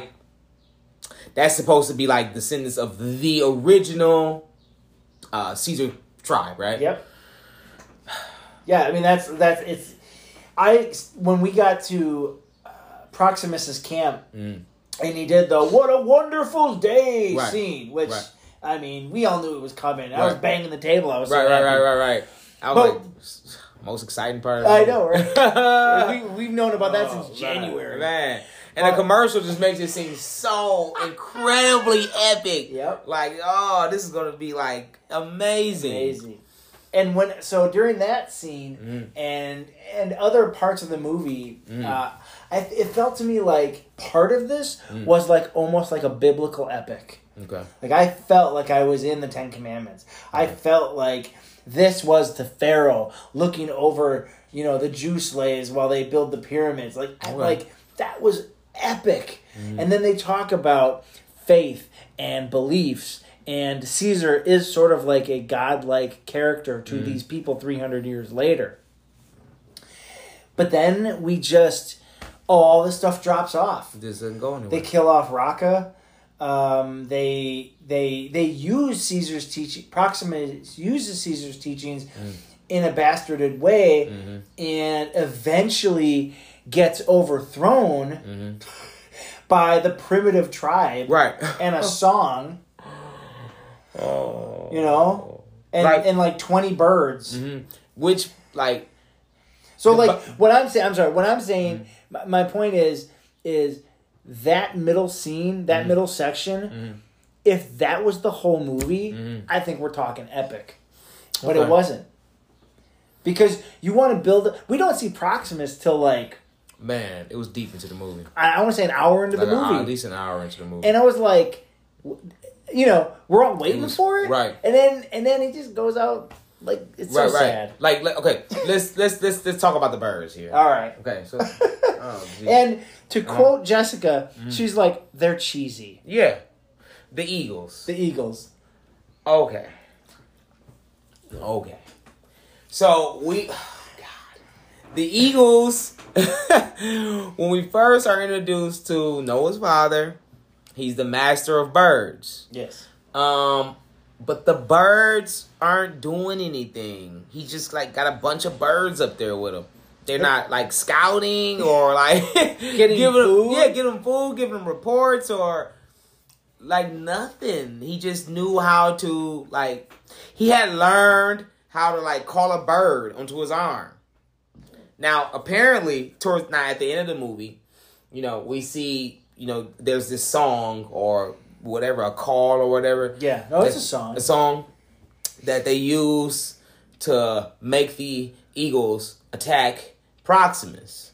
S2: that's supposed to be like descendants of the original Caesar tribe, right?
S1: Yep. Yeah, I mean that's it's. When we got to Proximus's camp, and he did the "What a wonderful day" scene, which I mean we all knew it was coming. I was banging the table. I was
S2: right. I was like most exciting part.
S1: I know, right? We've known about that since January,
S2: man. And the commercial just makes it seem so incredibly epic.
S1: Yep.
S2: Like, this is gonna be like amazing.
S1: And during that scene and other parts of the movie, it felt to me like part of this was like almost like a biblical epic.
S2: Okay.
S1: Like I felt like I was in the Ten Commandments. I felt like this was the Pharaoh looking over, the Jew slaves while they build the pyramids. Like that was epic. And then they talk about faith and beliefs. And Caesar is sort of like a godlike character to these people 300 years later. But then we all this stuff drops off.
S2: It doesn't go anywhere.
S1: They kill off Raka. They use Caesar's teaching. Proximus uses Caesar's teachings in a bastarded way, and eventually gets overthrown by the primitive tribe, and a song. And 20 birds,
S2: which like.
S1: So what I'm saying. My point is that middle scene, that middle section. If that was the whole movie, I think we're talking epic, but it wasn't. Because you want to build. We don't see Proximus till like.
S2: Man, it was deep into the movie.
S1: I want to say an hour into the movie.
S2: At least an hour into the movie.
S1: And I was like, we're all waiting for it,
S2: right?
S1: And then he just goes out like it's so sad.
S2: Like okay, let's talk about the birds here.
S1: All right.
S2: Okay, so
S1: and to quote Jessica, she's like, they're cheesy.
S2: Yeah, the Eagles.
S1: The Eagles.
S2: Okay. So the Eagles. When we first are introduced to Noah's father, he's the master of birds.
S1: Yes.
S2: But the birds aren't doing anything. He just like got a bunch of birds up there with him. They're not like scouting or like
S1: giving food.
S2: Giving them food, giving them reports or like nothing. He just knew how to he had learned how to call a bird onto his arm. Now, apparently, at the end of the movie, we see, there's this song or whatever, a call or whatever.
S1: Yeah, no, it's a song.
S2: A song that they use to make the Eagles attack Proximus.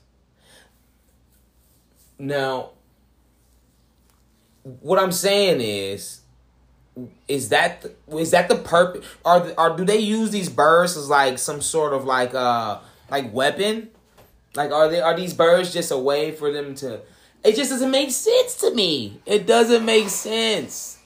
S2: Now, what I'm saying is that the purpose? Or do they use these birds as some sort of weapon? Are these birds just a way for them to? It just doesn't make sense to me. It doesn't make sense.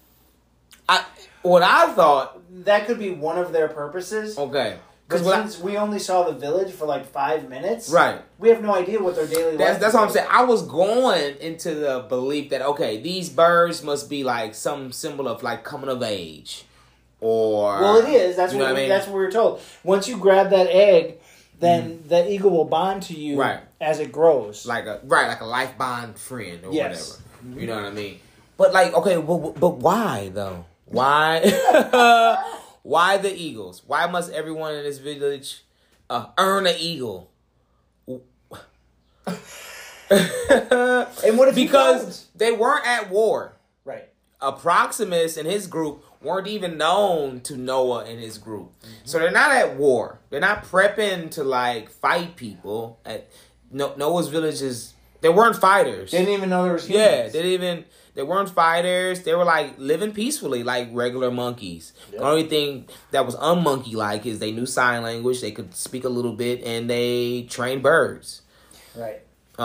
S2: What I thought
S1: that could be one of their purposes.
S2: Okay.
S1: Because since we only saw the village for 5 minutes,
S2: right?
S1: We have no idea what their daily life is.
S2: That's what I'm saying. I was going into the belief that these birds must be some symbol of coming of age, or
S1: it is. That's what I mean. That's what we were told. Once you grab that egg, then the eagle will bond to you as it grows, like a
S2: life bond friend or whatever. You know what I mean? But but why though? Why? Why the Eagles? Why must everyone in this village earn an eagle?
S1: And what if
S2: because they weren't at war.
S1: Right.
S2: Proximus and his group weren't even known to Noah and his group. Mm-hmm. So they're not at war. They're not prepping to like fight people. Noah's villages, they weren't fighters.
S1: They didn't even know there was humans.
S2: Yeah, they weren't fighters. They were like living peacefully like regular monkeys. Yep. The only thing that was unmonkey-like is they knew sign language, they could speak a little bit, and they trained birds.
S1: Right.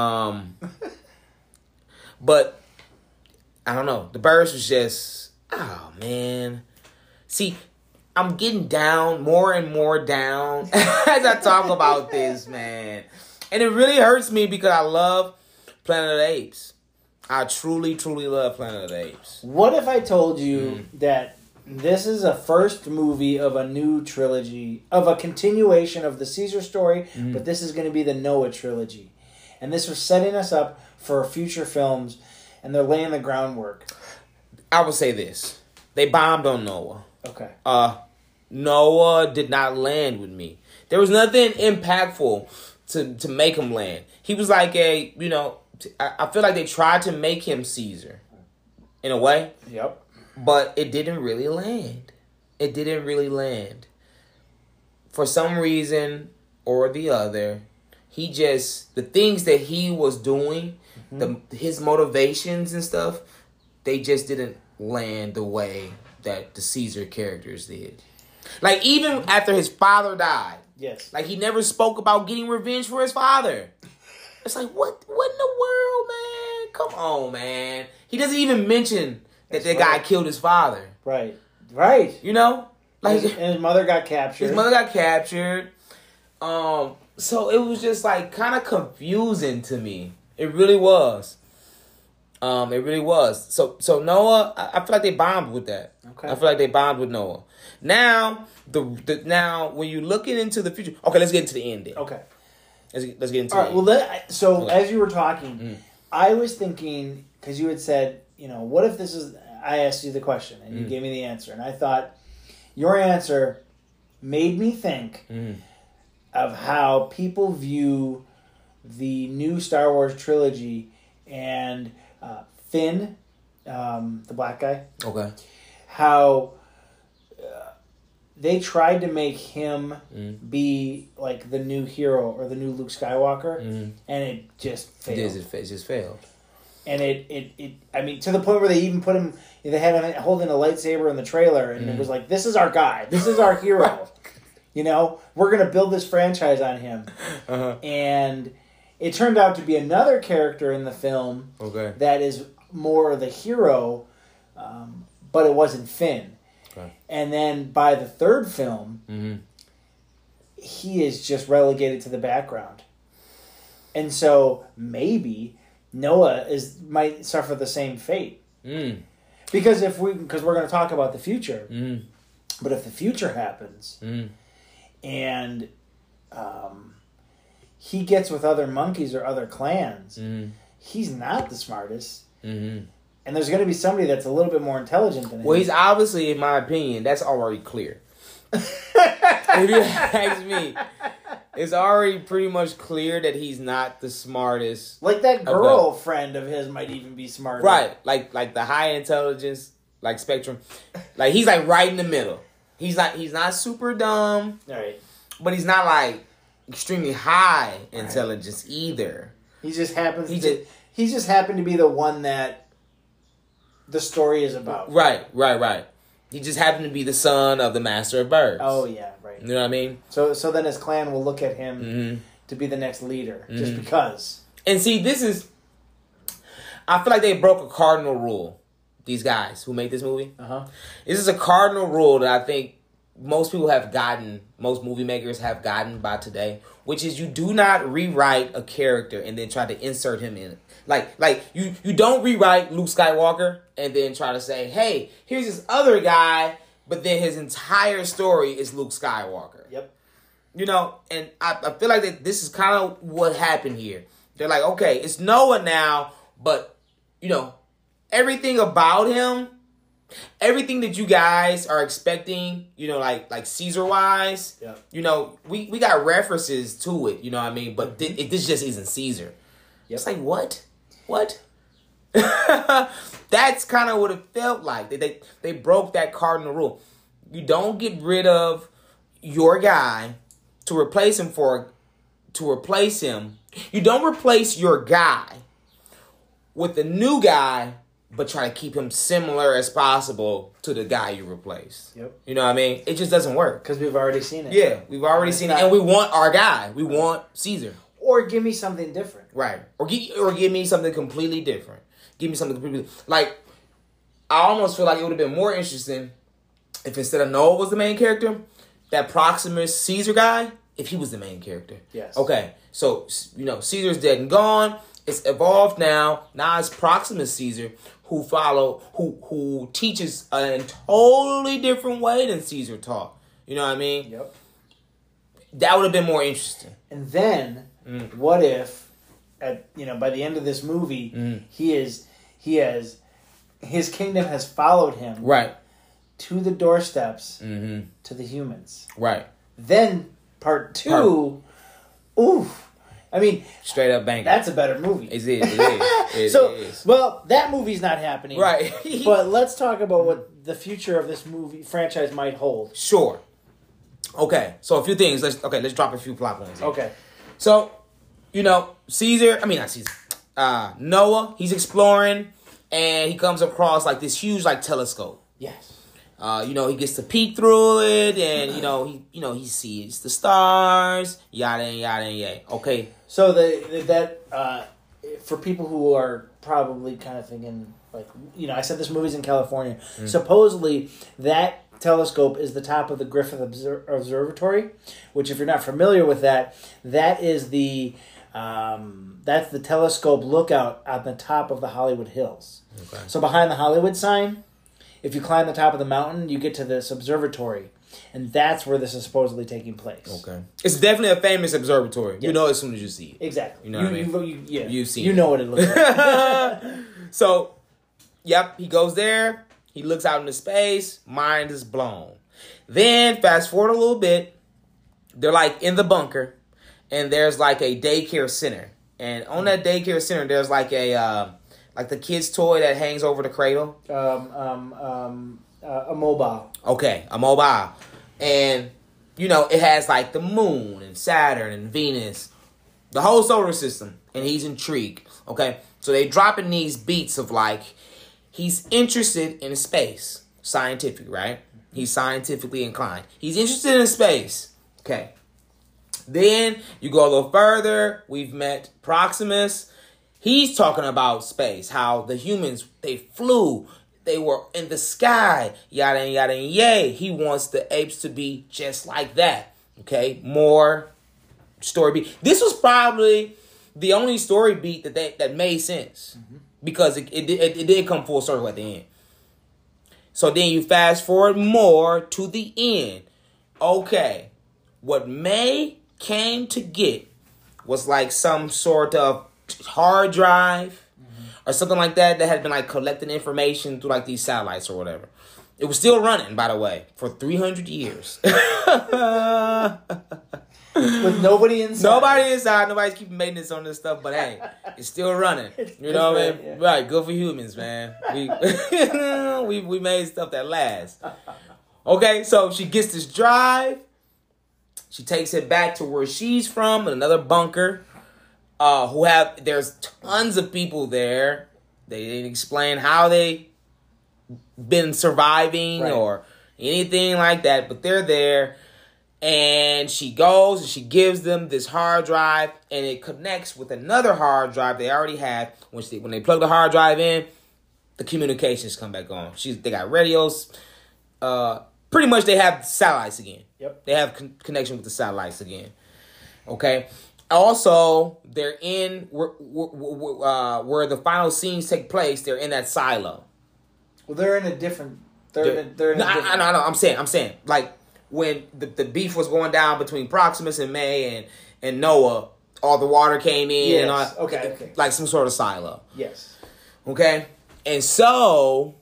S2: But I don't know. The birds was just, oh man. See, I'm getting down, more and more down as I talk about this, man. And it really hurts me because I love Planet of the Apes. I truly, truly love Planet of the Apes.
S1: What if I told you that this is a first movie of a new trilogy, of a continuation of the Caesar story, but this is going to be the Noah trilogy. And this was setting us up for future films, and they're laying the groundwork.
S2: I would say this. They bombed on Noah.
S1: Okay.
S2: Noah did not land with me. There was nothing impactful to make him land. He was like I feel like they tried to make him Caesar, in a way.
S1: Yep.
S2: But it didn't really land. It didn't really land. For some reason or the other, the things that he was doing, his motivations and stuff, they just didn't land the way that the Caesar characters did. Like, even after his father died.
S1: Yes. Like,
S2: he never spoke about getting revenge for his father. It's like, what in the world, man? Come on, man. He doesn't even mention that guy killed his father.
S1: Right. Right.
S2: You know? Like,
S1: and his mother got captured.
S2: So it was just like kind of confusing to me. It really was. So Noah, I feel like they bombed with that. Okay. I feel like they bombed with Noah. Now now when you're looking into the future, okay, let's get into the ending.
S1: Okay.
S2: Let's get into.
S1: All right. Well, as you were talking, I was thinking, because you had said, what if this is? I asked you the question and you gave me the answer, and I thought your answer made me think of how people view the new Star Wars trilogy and Finn, the black guy.
S2: Okay.
S1: How they tried to make him be like the new hero or the new Luke Skywalker, and it just failed.
S2: It just failed.
S1: And it to the point where they even put him, they had him holding a lightsaber in the trailer, and it was like, this is our guy. This is our hero. We're going to build this franchise on him. Uh-huh. And it turned out to be another character in the film that is more the hero, but it wasn't Finn. Okay. And then by the third film, he is just relegated to the background. And so maybe Noah might suffer the same fate. Because we're going to talk about the future. But if the future happens and he gets with other monkeys or other clans, he's not the smartest. And there's going to be somebody that's a little bit more intelligent than him.
S2: Well, he's obviously, in my opinion, that's already clear. If you ask me, it's already pretty much clear that he's not the smartest.
S1: Like that girlfriend of his might even be smarter.
S2: Right. Like the high intelligence, like spectrum. Like he's like right in the middle. He's not super dumb.
S1: Right.
S2: But he's not like extremely high intelligence either.
S1: He just happened to be the one that the story is about. Right.
S2: He just happened to be the son of the Master of Birds.
S1: Oh, yeah, right.
S2: You know what I mean?
S1: So then his clan will look at him to be the next leader, just because.
S2: And see, I feel like they broke a cardinal rule, these guys who made this movie. Uh-huh. This is a cardinal rule that I think most movie makers have gotten by today, which is you do not rewrite a character and then try to insert him in it. Like you don't rewrite Luke Skywalker and then try to say, hey, here's this other guy, but then his entire story is Luke Skywalker.
S1: Yep.
S2: And I feel like that this is kind of what happened here. They're like, okay, it's Noah now, but, everything about him, everything that you guys are expecting, like Caesar-wise, we got references to it, you know what I mean? But this just isn't Caesar.
S1: Yep.
S2: It's like, what? That's kind of what it felt like. They broke that cardinal rule. You don't get rid of your guy to replace him. You don't replace your guy with a new guy, but try to keep him similar as possible to the guy you replaced.
S1: Yep.
S2: You know what I mean? It just doesn't work.
S1: Because we've already seen it.
S2: Yeah, we've already seen it. And we want our guy. We want Caesar.
S1: Or give me something different.
S2: Right. Or give me something completely different. Give me something completely... Like, I almost feel like it would have been more interesting if instead of Noah was the main character, that Proximus Caesar guy, if he was the main character.
S1: Yes. Okay.
S2: So, Caesar's dead and gone. It's evolved now. Now it's Proximus Caesar who teaches a totally different way than Caesar taught. You know what I mean?
S1: Yep.
S2: That would have been more interesting.
S1: And then, what if, by the end of this movie, his kingdom has followed him
S2: right
S1: to the doorsteps to the humans.
S2: Right.
S1: Then part 2, oof. I mean,
S2: straight up bang.
S1: That's a better movie.
S2: It is.
S1: Well, that movie's not happening.
S2: Right.
S1: But let's talk about what the future of this movie franchise might hold.
S2: Sure. Okay. So a few things. Let's drop a few plot points here.
S1: Okay.
S2: So, Noah, he's exploring and he comes across like this huge like telescope.
S1: Yes.
S2: He gets to peek through it, and he sees the stars, yada and yada and yay. Okay.
S1: So that for people who are probably kind of thinking like, I said this movie's in California. Supposedly that telescope is the top of the Griffith Observatory, which if you're not familiar with that is that's the telescope lookout on the top of the Hollywood Hills.
S2: Okay.
S1: So behind the Hollywood sign, if you climb the top of the mountain, you get to this observatory. And that's where this is supposedly taking place.
S2: Okay. It's definitely a famous observatory. Yes. You know as soon as you see it.
S1: Exactly.
S2: You know what I mean? You've seen it.
S1: You know what it looks like.
S2: So, yep, he goes there. He looks out into space. Mind is blown. Then, fast forward a little bit. They're like in the bunker. And there's like a daycare center. And on that daycare center, there's like a... like the kid's toy that hangs over the cradle.
S1: A mobile.
S2: Okay, a mobile. And, it has like the moon and Saturn and Venus. The whole solar system. And he's intrigued. Okay, so they dropping these beats of like, he's interested in space. Scientific, right? He's scientifically inclined. He's interested in space. Okay. Then you go a little further. We've met Proximus. He's talking about space, how the humans, they flew, they were in the sky, yada and yada and yay. He wants the apes to be just like that. Okay, more story beat. This was probably the only story beat that made sense because it did come full circle at the end. So then you fast forward more to the end. Okay, what May came to get was like some sort of hard drive or something like that had been like collecting information through like these satellites or whatever. It was still running, by the way, for 300 years.
S1: With nobody inside.
S2: Nobody's keeping maintenance on this stuff, but hey, it's still running. You know what I mean? Yeah. Right, good for humans, man. We made stuff that lasts. Okay, so she gets this drive. She takes it back to where she's from, in another bunker. There's tons of people there. They didn't explain how they been surviving or anything like that, but they're there. And she goes and she gives them this hard drive, and it connects with another hard drive they already had. When they plug the hard drive in, the communications come back on. They got radios. Pretty much they have satellites again.
S1: Yep.
S2: They have connection with the satellites again. Okay. Also, they're in where the final scenes take place. They're in that silo.
S1: Well, they're in a different.
S2: I know. I'm saying, like when the beef was going down between Proximus and May and Noah, all the water came in.
S1: Yes.
S2: And all,
S1: okay.
S2: Like some sort of silo.
S1: Yes.
S2: Okay. And so,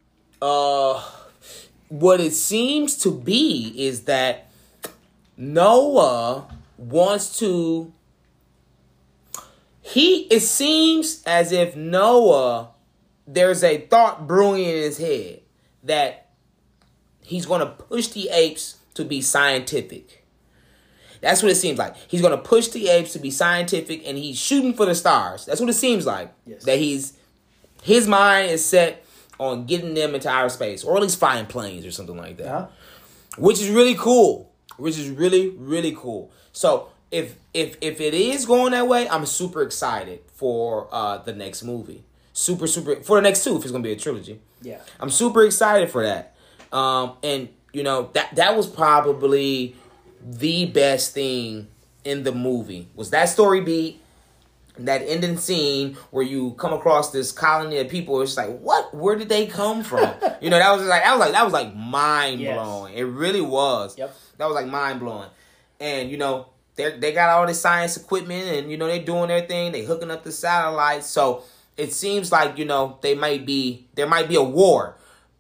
S2: what it seems to be is that Noah wants to It seems as if Noah, there's a thought brewing in his head that he's going to push the apes to be scientific. That's what it seems like. He's going to push the apes to be scientific, and he's shooting for the stars. That's what it seems like.
S1: Yes.
S2: That his mind is set on getting them into outer space, or at least flying planes or something like that.
S1: Uh-huh.
S2: Which is really cool. Which is really, really cool. So if it is going that way, I'm super excited for the next movie. Super for the next two, if it's gonna be a trilogy.
S1: Yeah.
S2: I'm super excited for that. And you know, that was probably the best thing in the movie. Was that story beat, that ending scene where you come across this colony of people. It's like, what? Where did they come from? You know, that was like mind blowing. Yes. It really was.
S1: Yep.
S2: That was like mind blowing. And you know, they got all this science equipment, and you know, they're doing their thing. They hooking up the satellites. So it seems like, you know, there might be a war.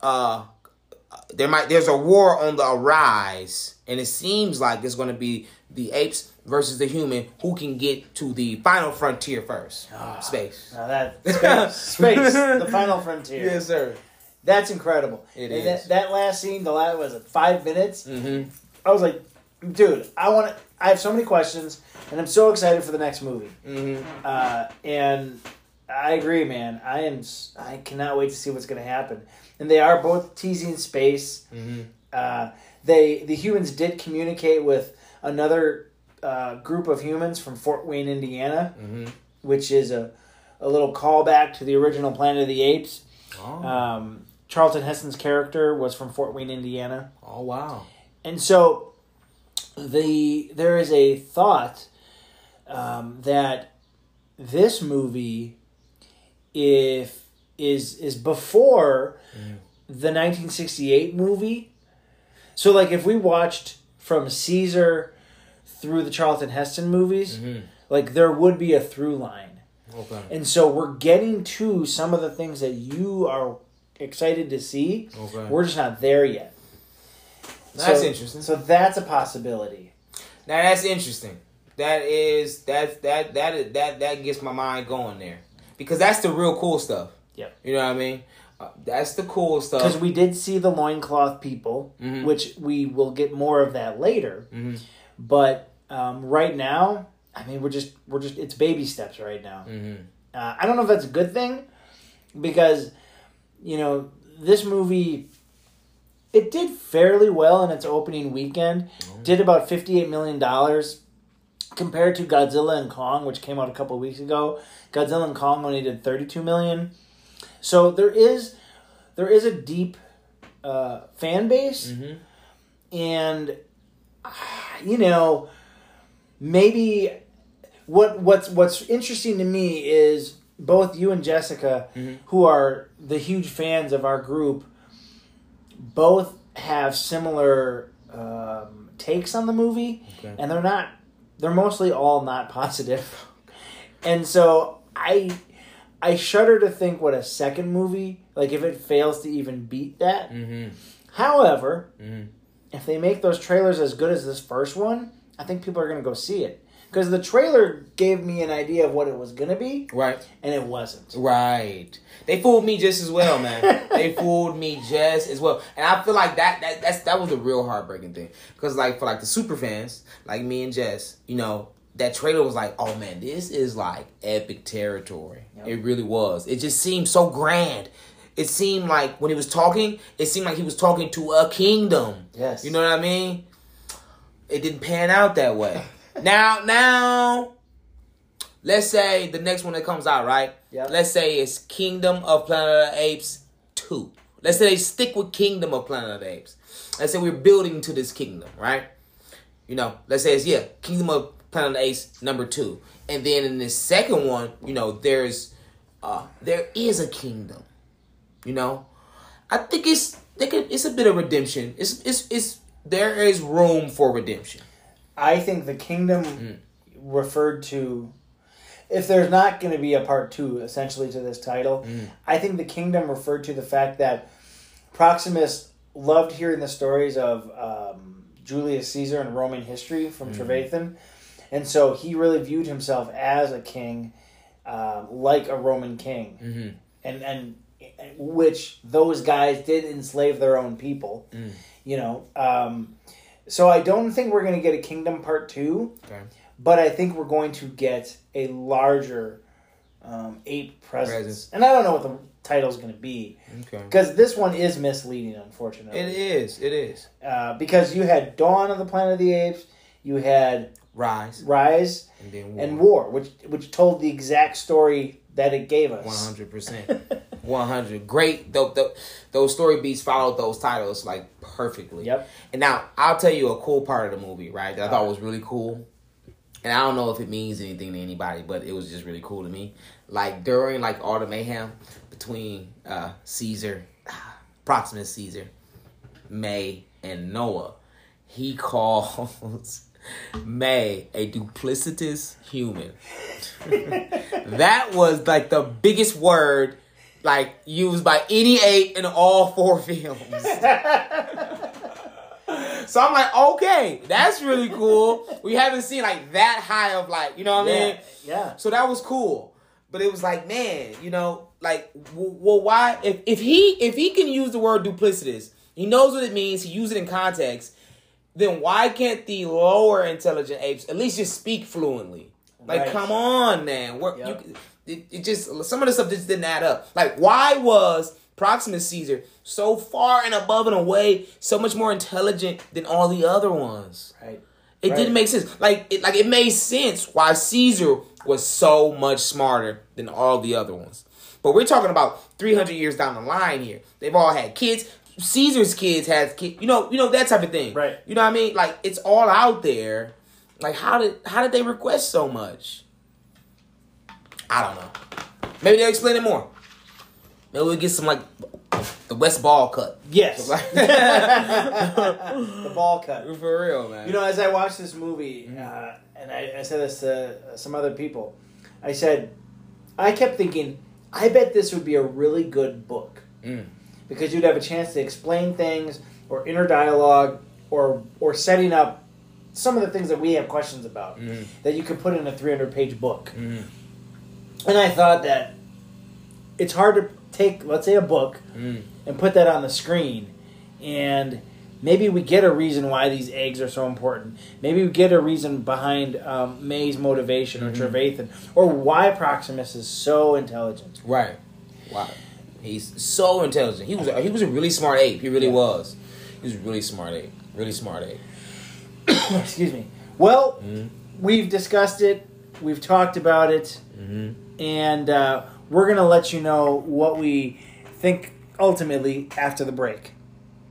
S2: There's a war on the rise, and it seems like it's going to be the apes versus the human, who can get to the final frontier first. Space.
S1: Space, the final frontier.
S2: Yes, sir.
S1: That's incredible.
S2: It is.
S1: That last scene, was it 5 minutes?
S2: Mm-hmm.
S1: I was like, dude, I have so many questions, and I'm so excited for the next movie.
S2: Mm-hmm.
S1: And I agree, man. I cannot wait to see what's going to happen. And they are both teasing space.
S2: Mm-hmm.
S1: The humans did communicate with another group of humans from Fort Wayne, Indiana,
S2: mm-hmm.
S1: which is a little callback to the original Planet of the Apes.
S2: Oh.
S1: Charlton Heston's character was from Fort Wayne, Indiana.
S2: Oh, wow.
S1: And so there is a thought that this movie is before the 1968 movie. So like if we watched from Caesar through the Charlton Heston movies,
S2: mm-hmm.
S1: like there would be a through line.
S2: Okay.
S1: And so we're getting to some of the things that you are excited to see.
S2: Okay.
S1: We're just not there yet.
S2: That's interesting.
S1: So that's a possibility.
S2: Now that's interesting. That gets my mind going there, because that's the real cool stuff.
S1: Yep.
S2: You know what I mean? That's the cool stuff.
S1: Because we did see the loincloth people,
S2: mm-hmm.
S1: which we will get more of that later.
S2: Mm-hmm.
S1: But right now, I mean, we're just it's baby steps right now.
S2: Mm-hmm.
S1: I don't know if that's a good thing, because you know, this movie, it did fairly well in its opening weekend. Mm-hmm. Did about $58 million compared to Godzilla and Kong, which came out a couple of weeks ago. Godzilla and Kong only did $32 million. So there is a deep fan base,
S2: mm-hmm.
S1: and you know, maybe what's interesting to me is both you and Jessica,
S2: mm-hmm.
S1: who are the huge fans of our group, both have similar takes on the movie,
S2: okay.
S1: and they're mostly all not positive. And so I shudder to think what a second movie, like if it fails to even beat that.
S2: Mm-hmm.
S1: However,
S2: mm-hmm.
S1: if they make those trailers as good as this first one, I think people are going to go see it. Because the trailer gave me an idea of what it was going to be.
S2: Right.
S1: And it wasn't.
S2: Right. They fooled me just as well, man. They fooled me just as well. And I feel like that was the real heartbreaking thing. Because like for like the super fans, like me and Jess, you know, that trailer was like, oh man, this is like epic territory. Yep. It really was. It just seemed so grand. It seemed like when he was talking, it seemed like he was talking to a kingdom.
S1: Yes.
S2: You know what I mean? It didn't pan out that way. Now, let's say the next one that comes out, right?
S1: Yep.
S2: Let's say it's Kingdom of Planet of the Apes 2. Let's say they stick with Kingdom of Planet of the Apes. Let's say we're building to this kingdom, right? You know, let's say it's, Kingdom of Planet of the Apes number 2. And then in this second one, you know, there is a kingdom. You know? I think it's a bit of redemption. There is room for redemption.
S1: I think the kingdom referred to, if there's not going to be a part 2 essentially to this title, I think the kingdom referred to the fact that Proximus loved hearing the stories of Julius Caesar and Roman history from Trevathan, and so he really viewed himself as a king like a Roman king,
S2: Mm-hmm.
S1: and which those guys did enslave their own people. You know, so I don't think we're going to get a Kingdom Part 2,
S2: Okay.
S1: but I think we're going to get a larger ape presence. And I don't know what the title's going to be.
S2: Okay.
S1: Because this one is misleading, unfortunately.
S2: It is.
S1: Because you had Dawn of the Planet of the Apes, you had
S2: Rise,
S1: and then War, which told the exact story that it gave us.
S2: 100%. 100. Great. Those story beats followed those titles like perfectly.
S1: Yep.
S2: And now I'll tell you a cool part of the movie, right? That I thought was really cool. And I don't know if it means anything to anybody, but it was just really cool to me. Like during like all the mayhem between Caesar, Proximus Caesar, May, and Noah, he calls May a duplicitous human. That was like the biggest word like used by any ape in all 4 films. So I'm like, okay, that's really cool. We haven't seen like that high of like, you know what I mean?
S1: Yeah.
S2: So that was cool. But it was like, man, you know, like, well, why? If he can use the word duplicitous, he knows what it means, he used it in context, then why can't the lower intelligent apes at least just speak fluently? Like,
S1: Right.
S2: come on, man.
S1: Yep.
S2: It just, some of the stuff just didn't add up. Like, why was Proximus Caesar so far and above and away so much more intelligent than all the other ones?
S1: Right.
S2: It
S1: Right.
S2: didn't make sense. It made sense why Caesar was so much smarter than all the other ones. But we're talking about 300 years down the line here. They've all had kids. Caesar's kids had kids. You know that type of thing.
S1: Right.
S2: You know what I mean? Like, it's all out there. Like, how did they request so much? I don't know. Maybe they'll explain it more. Maybe we'll get some, like, the West Ball cut.
S1: Yes. The ball cut.
S2: For real, man.
S1: You know, as I watched this movie, and I said this to some other people, I kept thinking, I bet this would be a really good book. Because you'd have a chance to explain things, or inner dialogue, or setting up some of the things that we have questions about, that you could put in a 300-page book. And I thought that it's hard to take, let's say, a book and put that on the screen, and maybe we get a reason why these eggs are so important. Maybe we get a reason behind May's motivation, or Trevathan, or why Proximus is so intelligent.
S2: Right. Wow. He's so intelligent. He was a really smart ape. He really was. He was a really smart ape. Really smart ape.
S1: Excuse me. Well, we've discussed it. We've talked about it. And we're going to let you know what we think ultimately after the break.